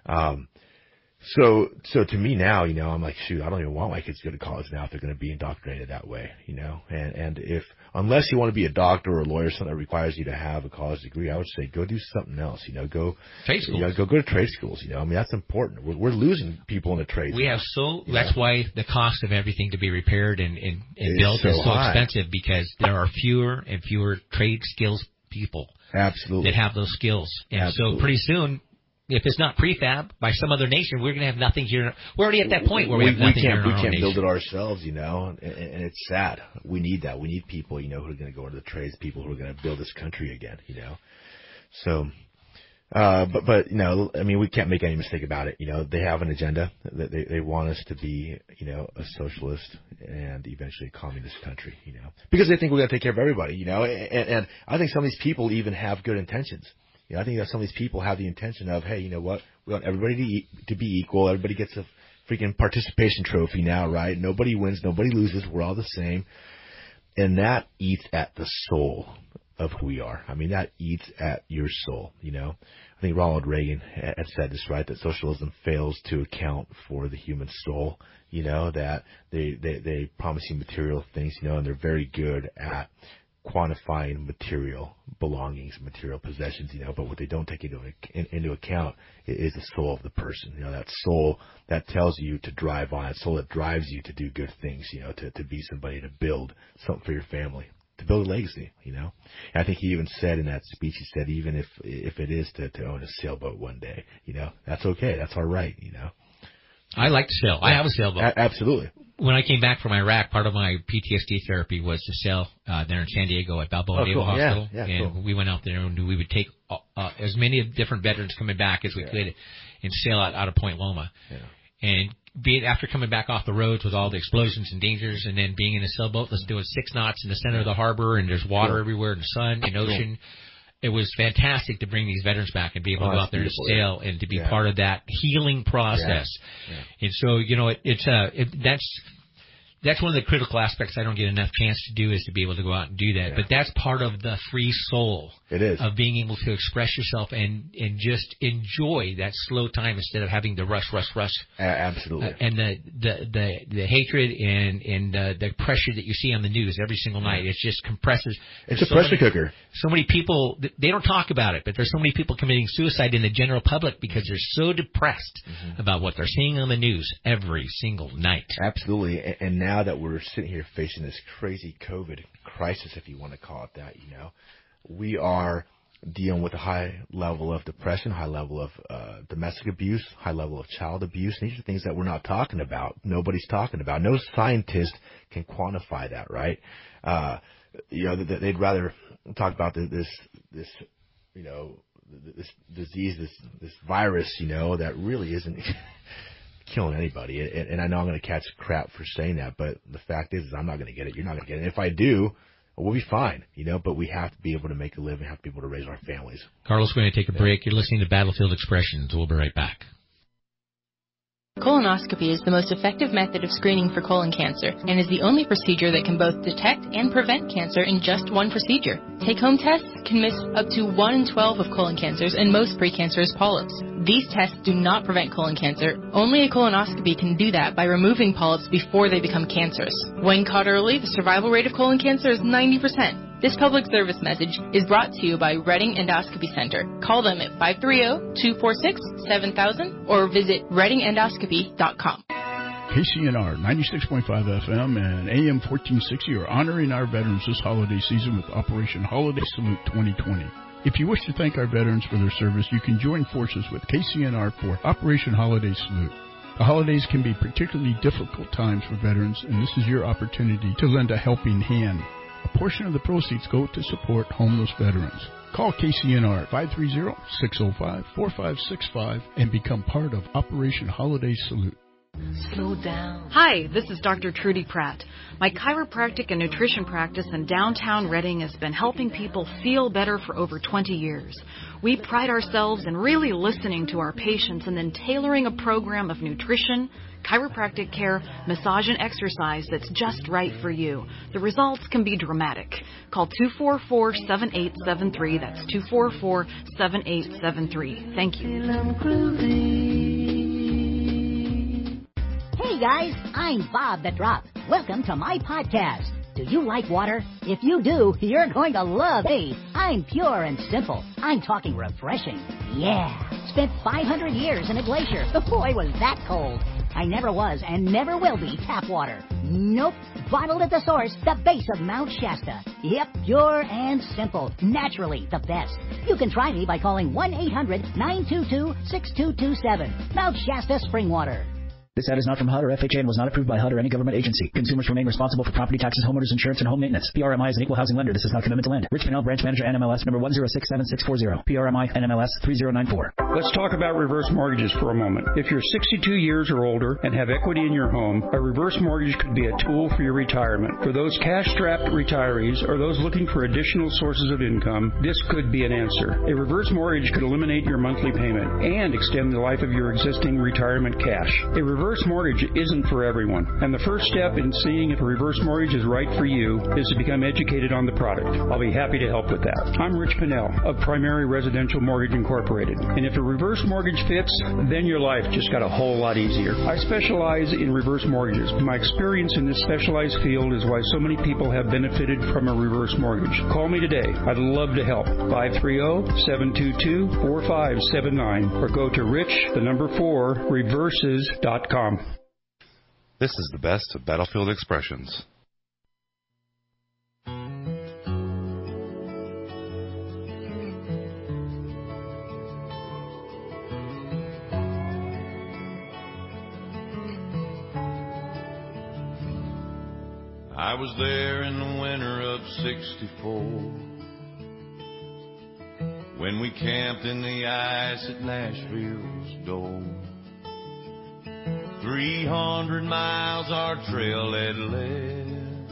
So to me now, you know, I'm like, shoot, I don't even want my kids to go to college now if they're going to be indoctrinated that way, you know. And unless you want to be a doctor or a lawyer, something that requires you to have a college degree, I would say go do something else, you know. Go trade schools. You know, go to trade schools, you know. I mean, that's important. We're losing people in the trades. That's why the cost of everything to be repaired and built is so expensive, because there are fewer and fewer trade skills people. Absolutely. That have those skills. And Absolutely. So pretty soon, if it's not prefab by some other nation, we're going to have nothing here. We're already at that point where we have nothing here in our own nation. We can't build it ourselves, you know, and it's sad. We need that. We need people, you know, who are going to go into the trades, people who are going to build this country again, you know. So, but you know, I mean, we can't make any mistake about it. You know, they have an agenda. They want us to be, you know, a socialist and eventually a communist country, you know, because they think we're going to take care of everybody, you know. And I think some of these people even have good intentions. You know, I think that some of these people have the intention of, hey, you know what? We want everybody to be equal. Everybody gets a freaking participation trophy now, right? Nobody wins, nobody loses. We're all the same. And that eats at the soul of who we are. I mean, that eats at your soul, you know. I think Ronald Reagan had said this, right, that socialism fails to account for the human soul, you know, that they promise you material things, you know, and they're very good at quantifying material belongings, material possessions, you know, but what they don't take into account is the soul of the person, you know, that soul that tells you to drive on, that soul that drives you to do good things, you know, to be somebody, to build something for your family, to build a legacy, you know. And I think he even said in that speech, he said, even if it is to own a sailboat one day, you know, that's okay, that's our right, you know. I like to sail. I have a sailboat. Absolutely. When I came back from Iraq, part of my PTSD therapy was to sail there in San Diego at Balboa Naval Hospital. Yeah, and cool. we went out there and we would take as many different veterans coming back as we could and sail out of Point Loma. Yeah. And after coming back off the roads with all the explosions and dangers, and then being in a sailboat, let's do it 6 knots in the center of the harbor, and there's water everywhere, and sun and ocean. It was fantastic to bring these veterans back and be able to go out there and sail and to be part of that healing process. Yeah. Yeah. And so, you know, that's one of the critical aspects I don't get enough chance to do, is to be able to go out and do that. Yeah. But that's part of the free soul. It is. Of being able to express yourself and just enjoy that slow time instead of having to rush. Absolutely. And the hatred and the pressure that you see on the news every single night, it just compresses. It's a pressure cooker. So many people, they don't talk about it, but there's so many people committing suicide in the general public because they're so depressed about what they're seeing on the news every single night. Absolutely. And now that we're sitting here facing this crazy COVID crisis, if you want to call it that, we are dealing with a high level of depression, high level of domestic abuse, high level of child abuse. These are things that we're not talking about. Nobody's talking about. No scientist can quantify that, right? They'd rather talk about this disease, this virus, that really isn't killing anybody. And I know I'm going to catch crap for saying that, but the fact is I'm not going to get it. You're not going to get it. And if I do, we'll be fine, but we have to be able to make a living, have to be able to raise our families. Carlos, we're going to take a break. You're listening to Battlefield Expressions. We'll be right back. Colonoscopy is the most effective method of screening for colon cancer and is the only procedure that can both detect and prevent cancer in just one procedure. Take-home tests can miss up to 1 in 12 of colon cancers and most precancerous polyps. These tests do not prevent colon cancer. Only a colonoscopy can do that by removing polyps before they become cancerous. When caught early, the survival rate of colon cancer is 90%. This public service message is brought to you by Redding Endoscopy Center. Call them at 530-246-7000 or visit reddingendoscopy.com. KCNR 96.5 FM and AM 1460 are honoring our veterans this holiday season with Operation Holiday Salute 2020. If you wish to thank our veterans for their service, you can join forces with KCNR for Operation Holiday Salute. The holidays can be particularly difficult times for veterans, and this is your opportunity to lend a helping hand. A portion of the proceeds go to support homeless veterans. Call KCNR at 530-605-4565 and become part of Operation Holiday Salute. Slow down. Hi, this is Dr. Trudy Pratt. My chiropractic and nutrition practice in downtown Redding has been helping people feel better for over 20 years. We pride ourselves in really listening to our patients and then tailoring a program of nutrition, chiropractic care, massage, and exercise that's just right for you. The results can be dramatic. Call 244-7873. That's 244-7873. Thank you. Hey guys, I'm Bob the Drop. Welcome to my podcast. Do you like water? If you do, you're going to love me. I'm pure and simple. I'm talking refreshing. Yeah. Spent 500 years in a glacier. Boy, was that cold. I never was and never will be tap water. Nope. Bottled at the source, the base of Mount Shasta. Yep, pure and simple. Naturally the best. You can try me by calling 1-800-922-6227. Mount Shasta Spring Water. This ad is not from HUD or FHA and was not approved by HUD or any government agency. Consumers remain responsible for property taxes, homeowners insurance, and home maintenance. PRMI is an equal housing lender. This is not commitment to lend. Rich Pinnell, branch manager, NMLS number 1067640. PRMI, NMLS 3094. Let's talk about reverse mortgages for a moment. If you're 62 years or older and have equity in your home, a reverse mortgage could be a tool for your retirement. For those cash-strapped retirees or those looking for additional sources of income, this could be an answer. A reverse mortgage could eliminate your monthly payment and extend the life of your existing retirement cash. A reverse mortgage isn't for everyone, and the first step in seeing if a reverse mortgage is right for you is to become educated on the product. I'll be happy to help with that. I'm Rich Pinnell of Primary Residential Mortgage Incorporated, and if a reverse mortgage fits, then your life just got a whole lot easier. I specialize in reverse mortgages. My experience in this specialized field is why so many people have benefited from a reverse mortgage. Call me today. I'd love to help. 530-722-4579 or go to rich4reverses.com. This is the best of Battlefield Expressions. I was there in the winter of '64 when we camped in the ice at Nashville's door. 300 miles our trail led left.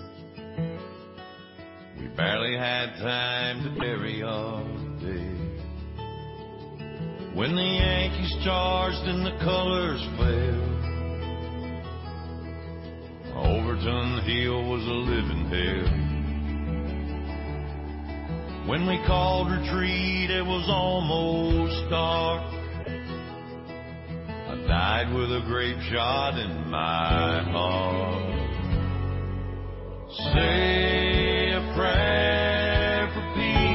We barely had time to bury our dead. When the Yankees charged and the colors fell over Fullerton Hill was a living hell. When we called retreat, it was almost dark. I died with a grape shot in my heart. Say a prayer for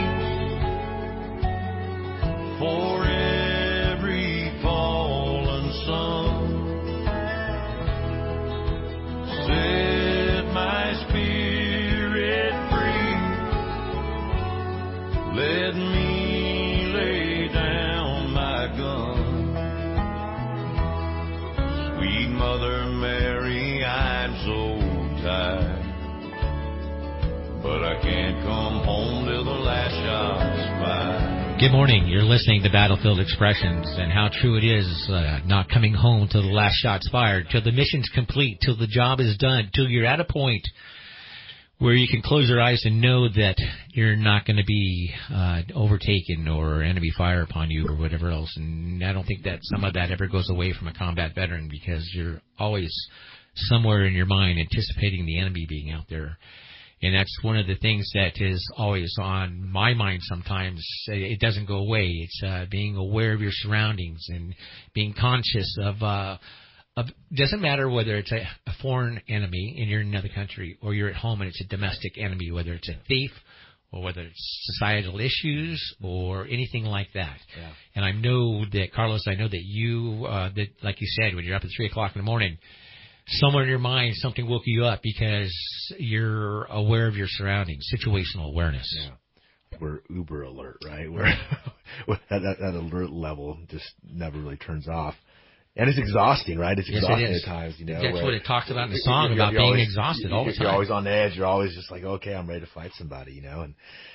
peace, for every fallen son. Set my spirit free. Let me lay down my gun. Sweet Mother Mary, I'm so tired, but I can't come home till the last shot's fired. Good morning. You're listening to Battlefield Expressions, and how true it is not coming home till the last shot's fired, till the mission's complete, till the job is done, till you're at a point where you can close your eyes and know that you're not going to be overtaken or enemy fire upon you or whatever else. And I don't think that some of that ever goes away from a combat veteran, because you're always somewhere in your mind anticipating the enemy being out there. And that's one of the things that is always on my mind sometimes. It doesn't go away. It's being aware of your surroundings and being conscious of doesn't matter whether it's a foreign enemy and you're in another country, or you're at home and it's a domestic enemy, whether it's a thief or whether it's societal issues or anything like that. Yeah. And I know that, Carlos, you, that like you said, when you're up at 3 o'clock in the morning, somewhere in your mind something woke you up because you're aware of your surroundings, situational awareness. Yeah. We're uber alert, right? We're that alert level just never really turns off. And it's exhausting, right? It's exhausting at times, you know. That's what it talks about in the song, about being always exhausted all the time. You're always on edge. You're always just like, okay, I'm ready to fight somebody, you know. And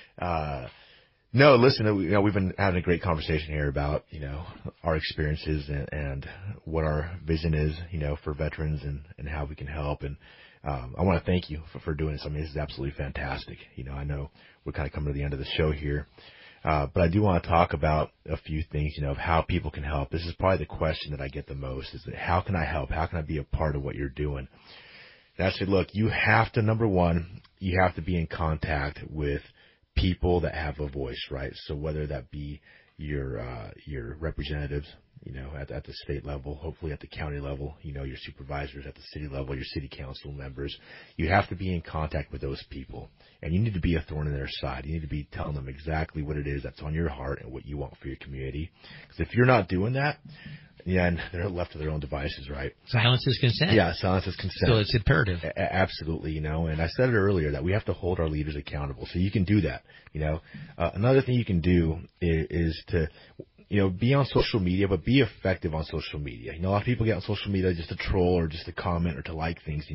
no, listen, we've been having a great conversation here about, our experiences and what our vision is, for veterans and how we can help. And I want to thank you for doing this. I mean, this is absolutely fantastic. I know we're kind of coming to the end of the show here. But I do want to talk about a few things, of how people can help. This is probably the question that I get the most, is that how can I help? How can I be a part of what you're doing? And I said, look, you have to, number one, you have to be in contact with people that have a voice, right? So whether that be your representatives, at the state level, hopefully at the county level, your supervisors at the city level, your city council members, you have to be in contact with those people. And you need to be a thorn in their side. You need to be telling them exactly what it is that's on your heart and what you want for your community. Because if you're not doing that, and they're left to their own devices, right? Silence is consent. Yeah, silence is consent. So it's imperative. Absolutely, and I said it earlier that we have to hold our leaders accountable. So you can do that, Another thing you can do is to, be on social media, but be effective on social media. A lot of people get on social media just to troll or just to comment or to like things,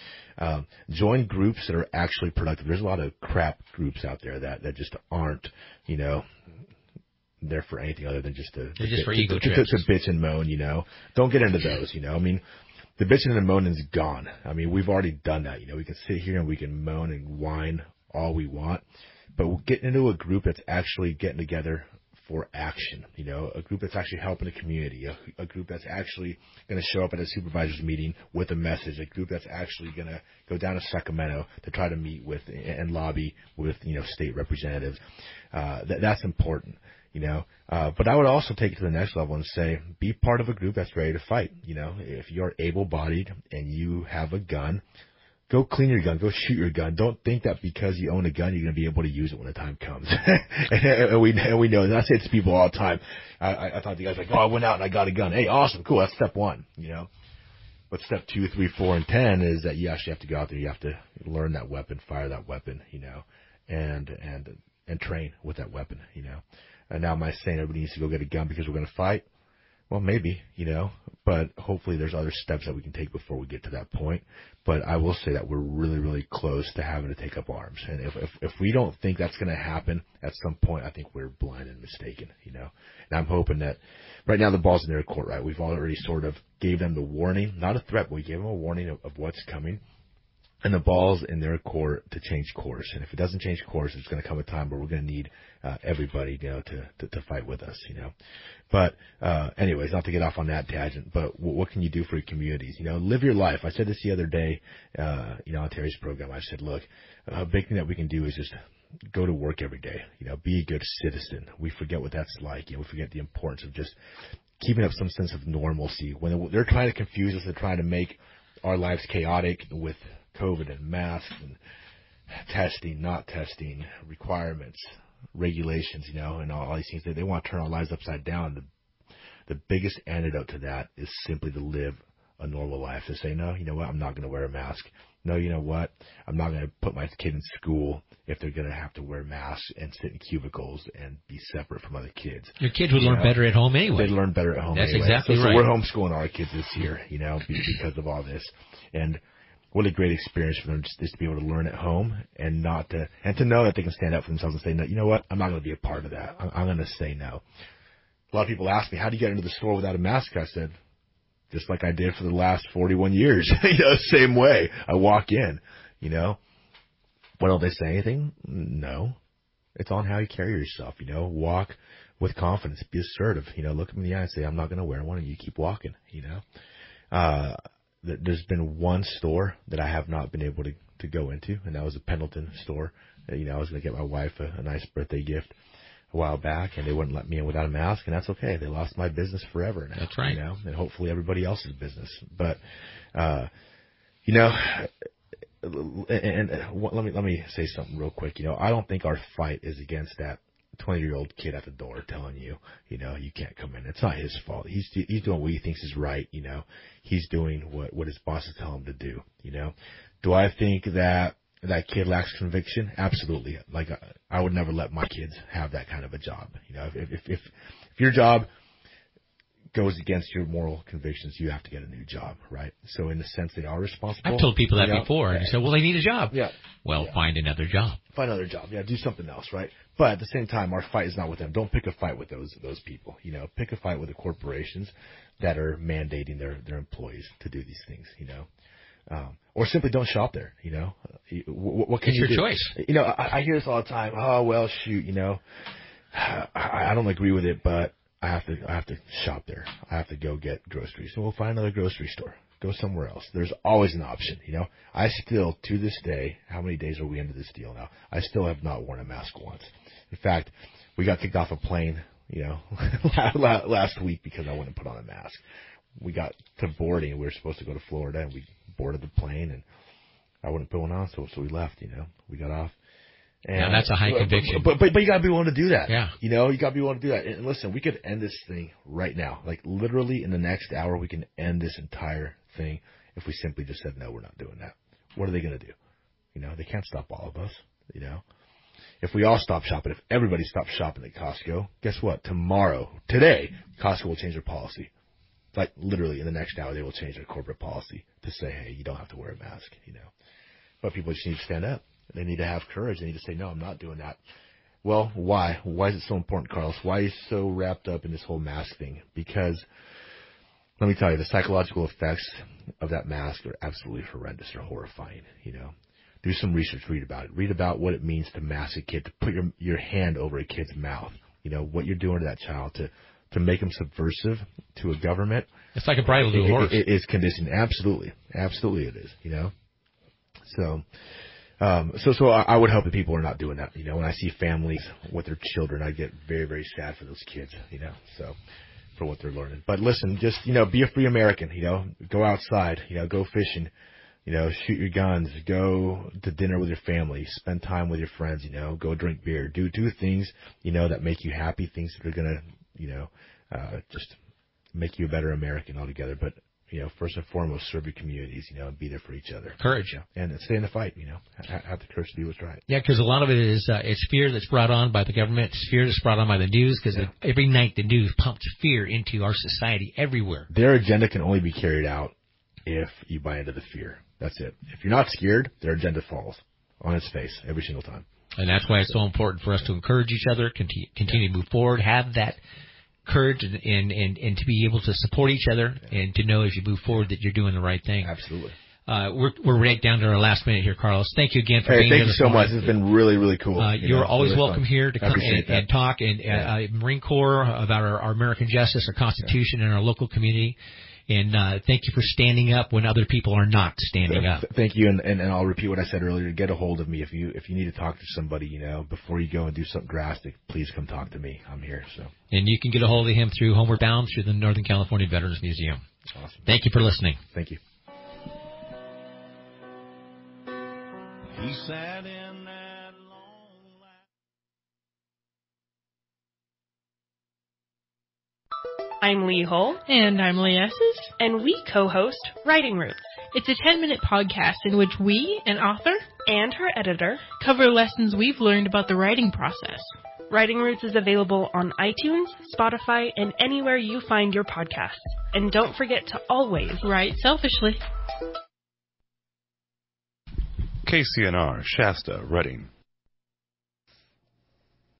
Join groups that are actually productive. There's a lot of crap groups out there that just aren't, there for anything other than just to bitch and moan, Don't get into those, I mean, the bitching and the moaning is gone. I mean, we've already done that, We can sit here and we can moan and whine all we want, but we'll get into a group that's actually getting together for action, a group that's actually helping the community, a group that's actually going to show up at a supervisor's meeting with a message, a group that's actually going to go down to Sacramento to try to meet with and lobby with, state representatives. That's important, but I would also take it to the next level and say, be part of a group that's ready to fight. If you're able-bodied and you have a gun, go clean your gun. Go shoot your gun. Don't think that because you own a gun, you're going to be able to use it when the time comes. and we know. And I say it to people all the time. I thought the guy's like, I went out and I got a gun. Hey, awesome, cool. That's step one, But step 2, 3, 4, and 10 is that you actually have to go out there. You have to learn that weapon, fire that weapon, and train with that weapon, And now am I saying everybody needs to go get a gun because we're going to fight? Well, maybe, but hopefully there's other steps that we can take before we get to that point. But I will say that we're really, really close to having to take up arms. And if we don't think that's going to happen at some point, I think we're blind and mistaken, And I'm hoping that right now the ball's in their court, right? We've already sort of gave them the warning, not a threat, but we gave them a warning of what's coming. And the ball's in their court to change course. And if it doesn't change course, it's going to come a time where we're going to need everybody, to fight with us, But anyways, not to get off on that tangent, but what can you do for your communities? Live your life. I said this the other day, on Terry's program. I said, look, a big thing that we can do is just go to work every day. Be a good citizen. We forget what that's like. We forget the importance of just keeping up some sense of normalcy. When they're trying to confuse us, they're trying to make our lives chaotic with COVID and masks and testing, not testing, requirements, regulations, and all these things. They want to turn our lives upside down. The biggest antidote to that is simply to live a normal life. To say, no, you know what, I'm not going to wear a mask. No, you know what, I'm not going to put my kid in school if they're going to have to wear masks and sit in cubicles and be separate from other kids. Your kids would learn better at home anyway. They'd learn better at home That's anyway. exactly right. So we're homeschooling our kids this year, because of all this. And what a great experience for them just to be able to learn at home and to know that they can stand up for themselves and say, no, you know what, I'm not going to be a part of that. I'm going to say no. A lot of people ask me, how do you get into the store without a mask? I said, just like I did for the last 41 years, same way. I walk in, Well, don't they say anything? No. It's on how you carry yourself, walk with confidence, be assertive, look them in the eye and say, I'm not going to wear one, and you keep walking, There's been one store that I have not been able to go into, and that was a Pendleton store. I was going to get my wife a nice birthday gift a while back, and they wouldn't let me in without a mask, and that's okay. They lost my business forever now. That's right. And hopefully everybody else's business. But, let me say something real quick. I don't think our fight is against that 20-year-old kid at the door telling you, you can't come in. It's not his fault. He's doing what he thinks is right. He's doing what his bosses tell him to do. Do I think that kid lacks conviction? Absolutely. Like, I would never let my kids have that kind of a job. If your job goes against your moral convictions, you have to get a new job, right? So in a sense, they are responsible. I've told people that before. And they said, well, they need a job. Yeah. Well, find another job. Find another job. Yeah, do something else, right? But at the same time, our fight is not with them. Don't pick a fight with those people. Pick a fight with the corporations that are mandating their employees to do these things, or simply don't shop there, What can you do? It's your choice. I hear this all the time. Oh, well, shoot, I don't agree with it, but I have to shop there. I have to go get groceries. So we'll find another grocery store. Go somewhere else. There's always an option, I still, to this day, how many days are we into this deal now? I still have not worn a mask once. In fact, we got kicked off a plane, last week because I wouldn't put on a mask. We got to boarding, and we were supposed to go to Florida, and we boarded the plane, and I wouldn't put one on, so we left, We got off. And that's a high conviction. But you got to be willing to do that. Yeah. You got to be willing to do that. And listen, we could end this thing right now. Like, literally in the next hour, we can end this entire thing if we simply just said, no, we're not doing that. What are they going to do? They can't stop all of us, If we all stop shopping, if everybody stops shopping at Costco, guess what? Today, Costco will change their policy. Like, literally in the next hour, they will change their corporate policy to say, hey, you don't have to wear a mask, But people just need to stand up. They need to have courage. They need to say, no, I'm not doing that. Well, why? Why is it so important, Carlos? Why are you so wrapped up in this whole mask thing? Because, let me tell you, the psychological effects of that mask are absolutely horrendous. They're horrifying, Do some research, read about it. Read about what it means to mask a kid, to put your hand over a kid's mouth. What you're doing to that child, to make them subversive to a government. It's like a bridle to a horse. It is conditioned. Absolutely. Absolutely it is, So I would hope that people are not doing that. When I see families with their children, I get very, very sad for those kids, so for what they're learning. But listen, just, be a free American, go outside, go fishing, shoot your guns, go to dinner with your family, spend time with your friends, go drink beer, do things, that make you happy, things that are going to, just make you a better American altogether. But, first and foremost, serve your communities, and be there for each other. Courage. And stay in the fight, have the courage to do what's right. Yeah, because a lot of it is it's fear that's brought on by the government. It's fear that's brought on by the news, because every night the news pumps fear into our society everywhere. Their agenda can only be carried out if you buy into the fear. That's it. If you're not scared, their agenda falls on its face every single time. And that's why it's so important for us to encourage each other, continue to move forward, have that courage and to be able to support each other and to know as you move forward that you're doing the right thing. Absolutely. we're right down to our last minute here, Carlos. Thank you again for being here. Thank you so much. It's been really, really cool. You're always really welcome fun. here to come and talk Marine Corps about our American justice, our Constitution, and our local community. And thank you for standing up when other people are not standing up. Thank you, and I'll repeat what I said earlier. Get a hold of me if you need to talk to somebody. Before you go and do something drastic, please come talk to me. I'm here. So. And you can get a hold of him through Homeward Bound through the Northern California Veterans Museum. Awesome. Thank you for listening. Thank you. He sat in that long line. I'm Lee Hull. And I'm Lee Esses. And we co-host Writing Roots. It's a 10-minute podcast in which we, an author, and her editor, cover lessons we've learned about the writing process. Writing Roots is available on iTunes, Spotify, and anywhere you find your podcasts. And don't forget to always write selfishly. KCNR, Shasta, Redding.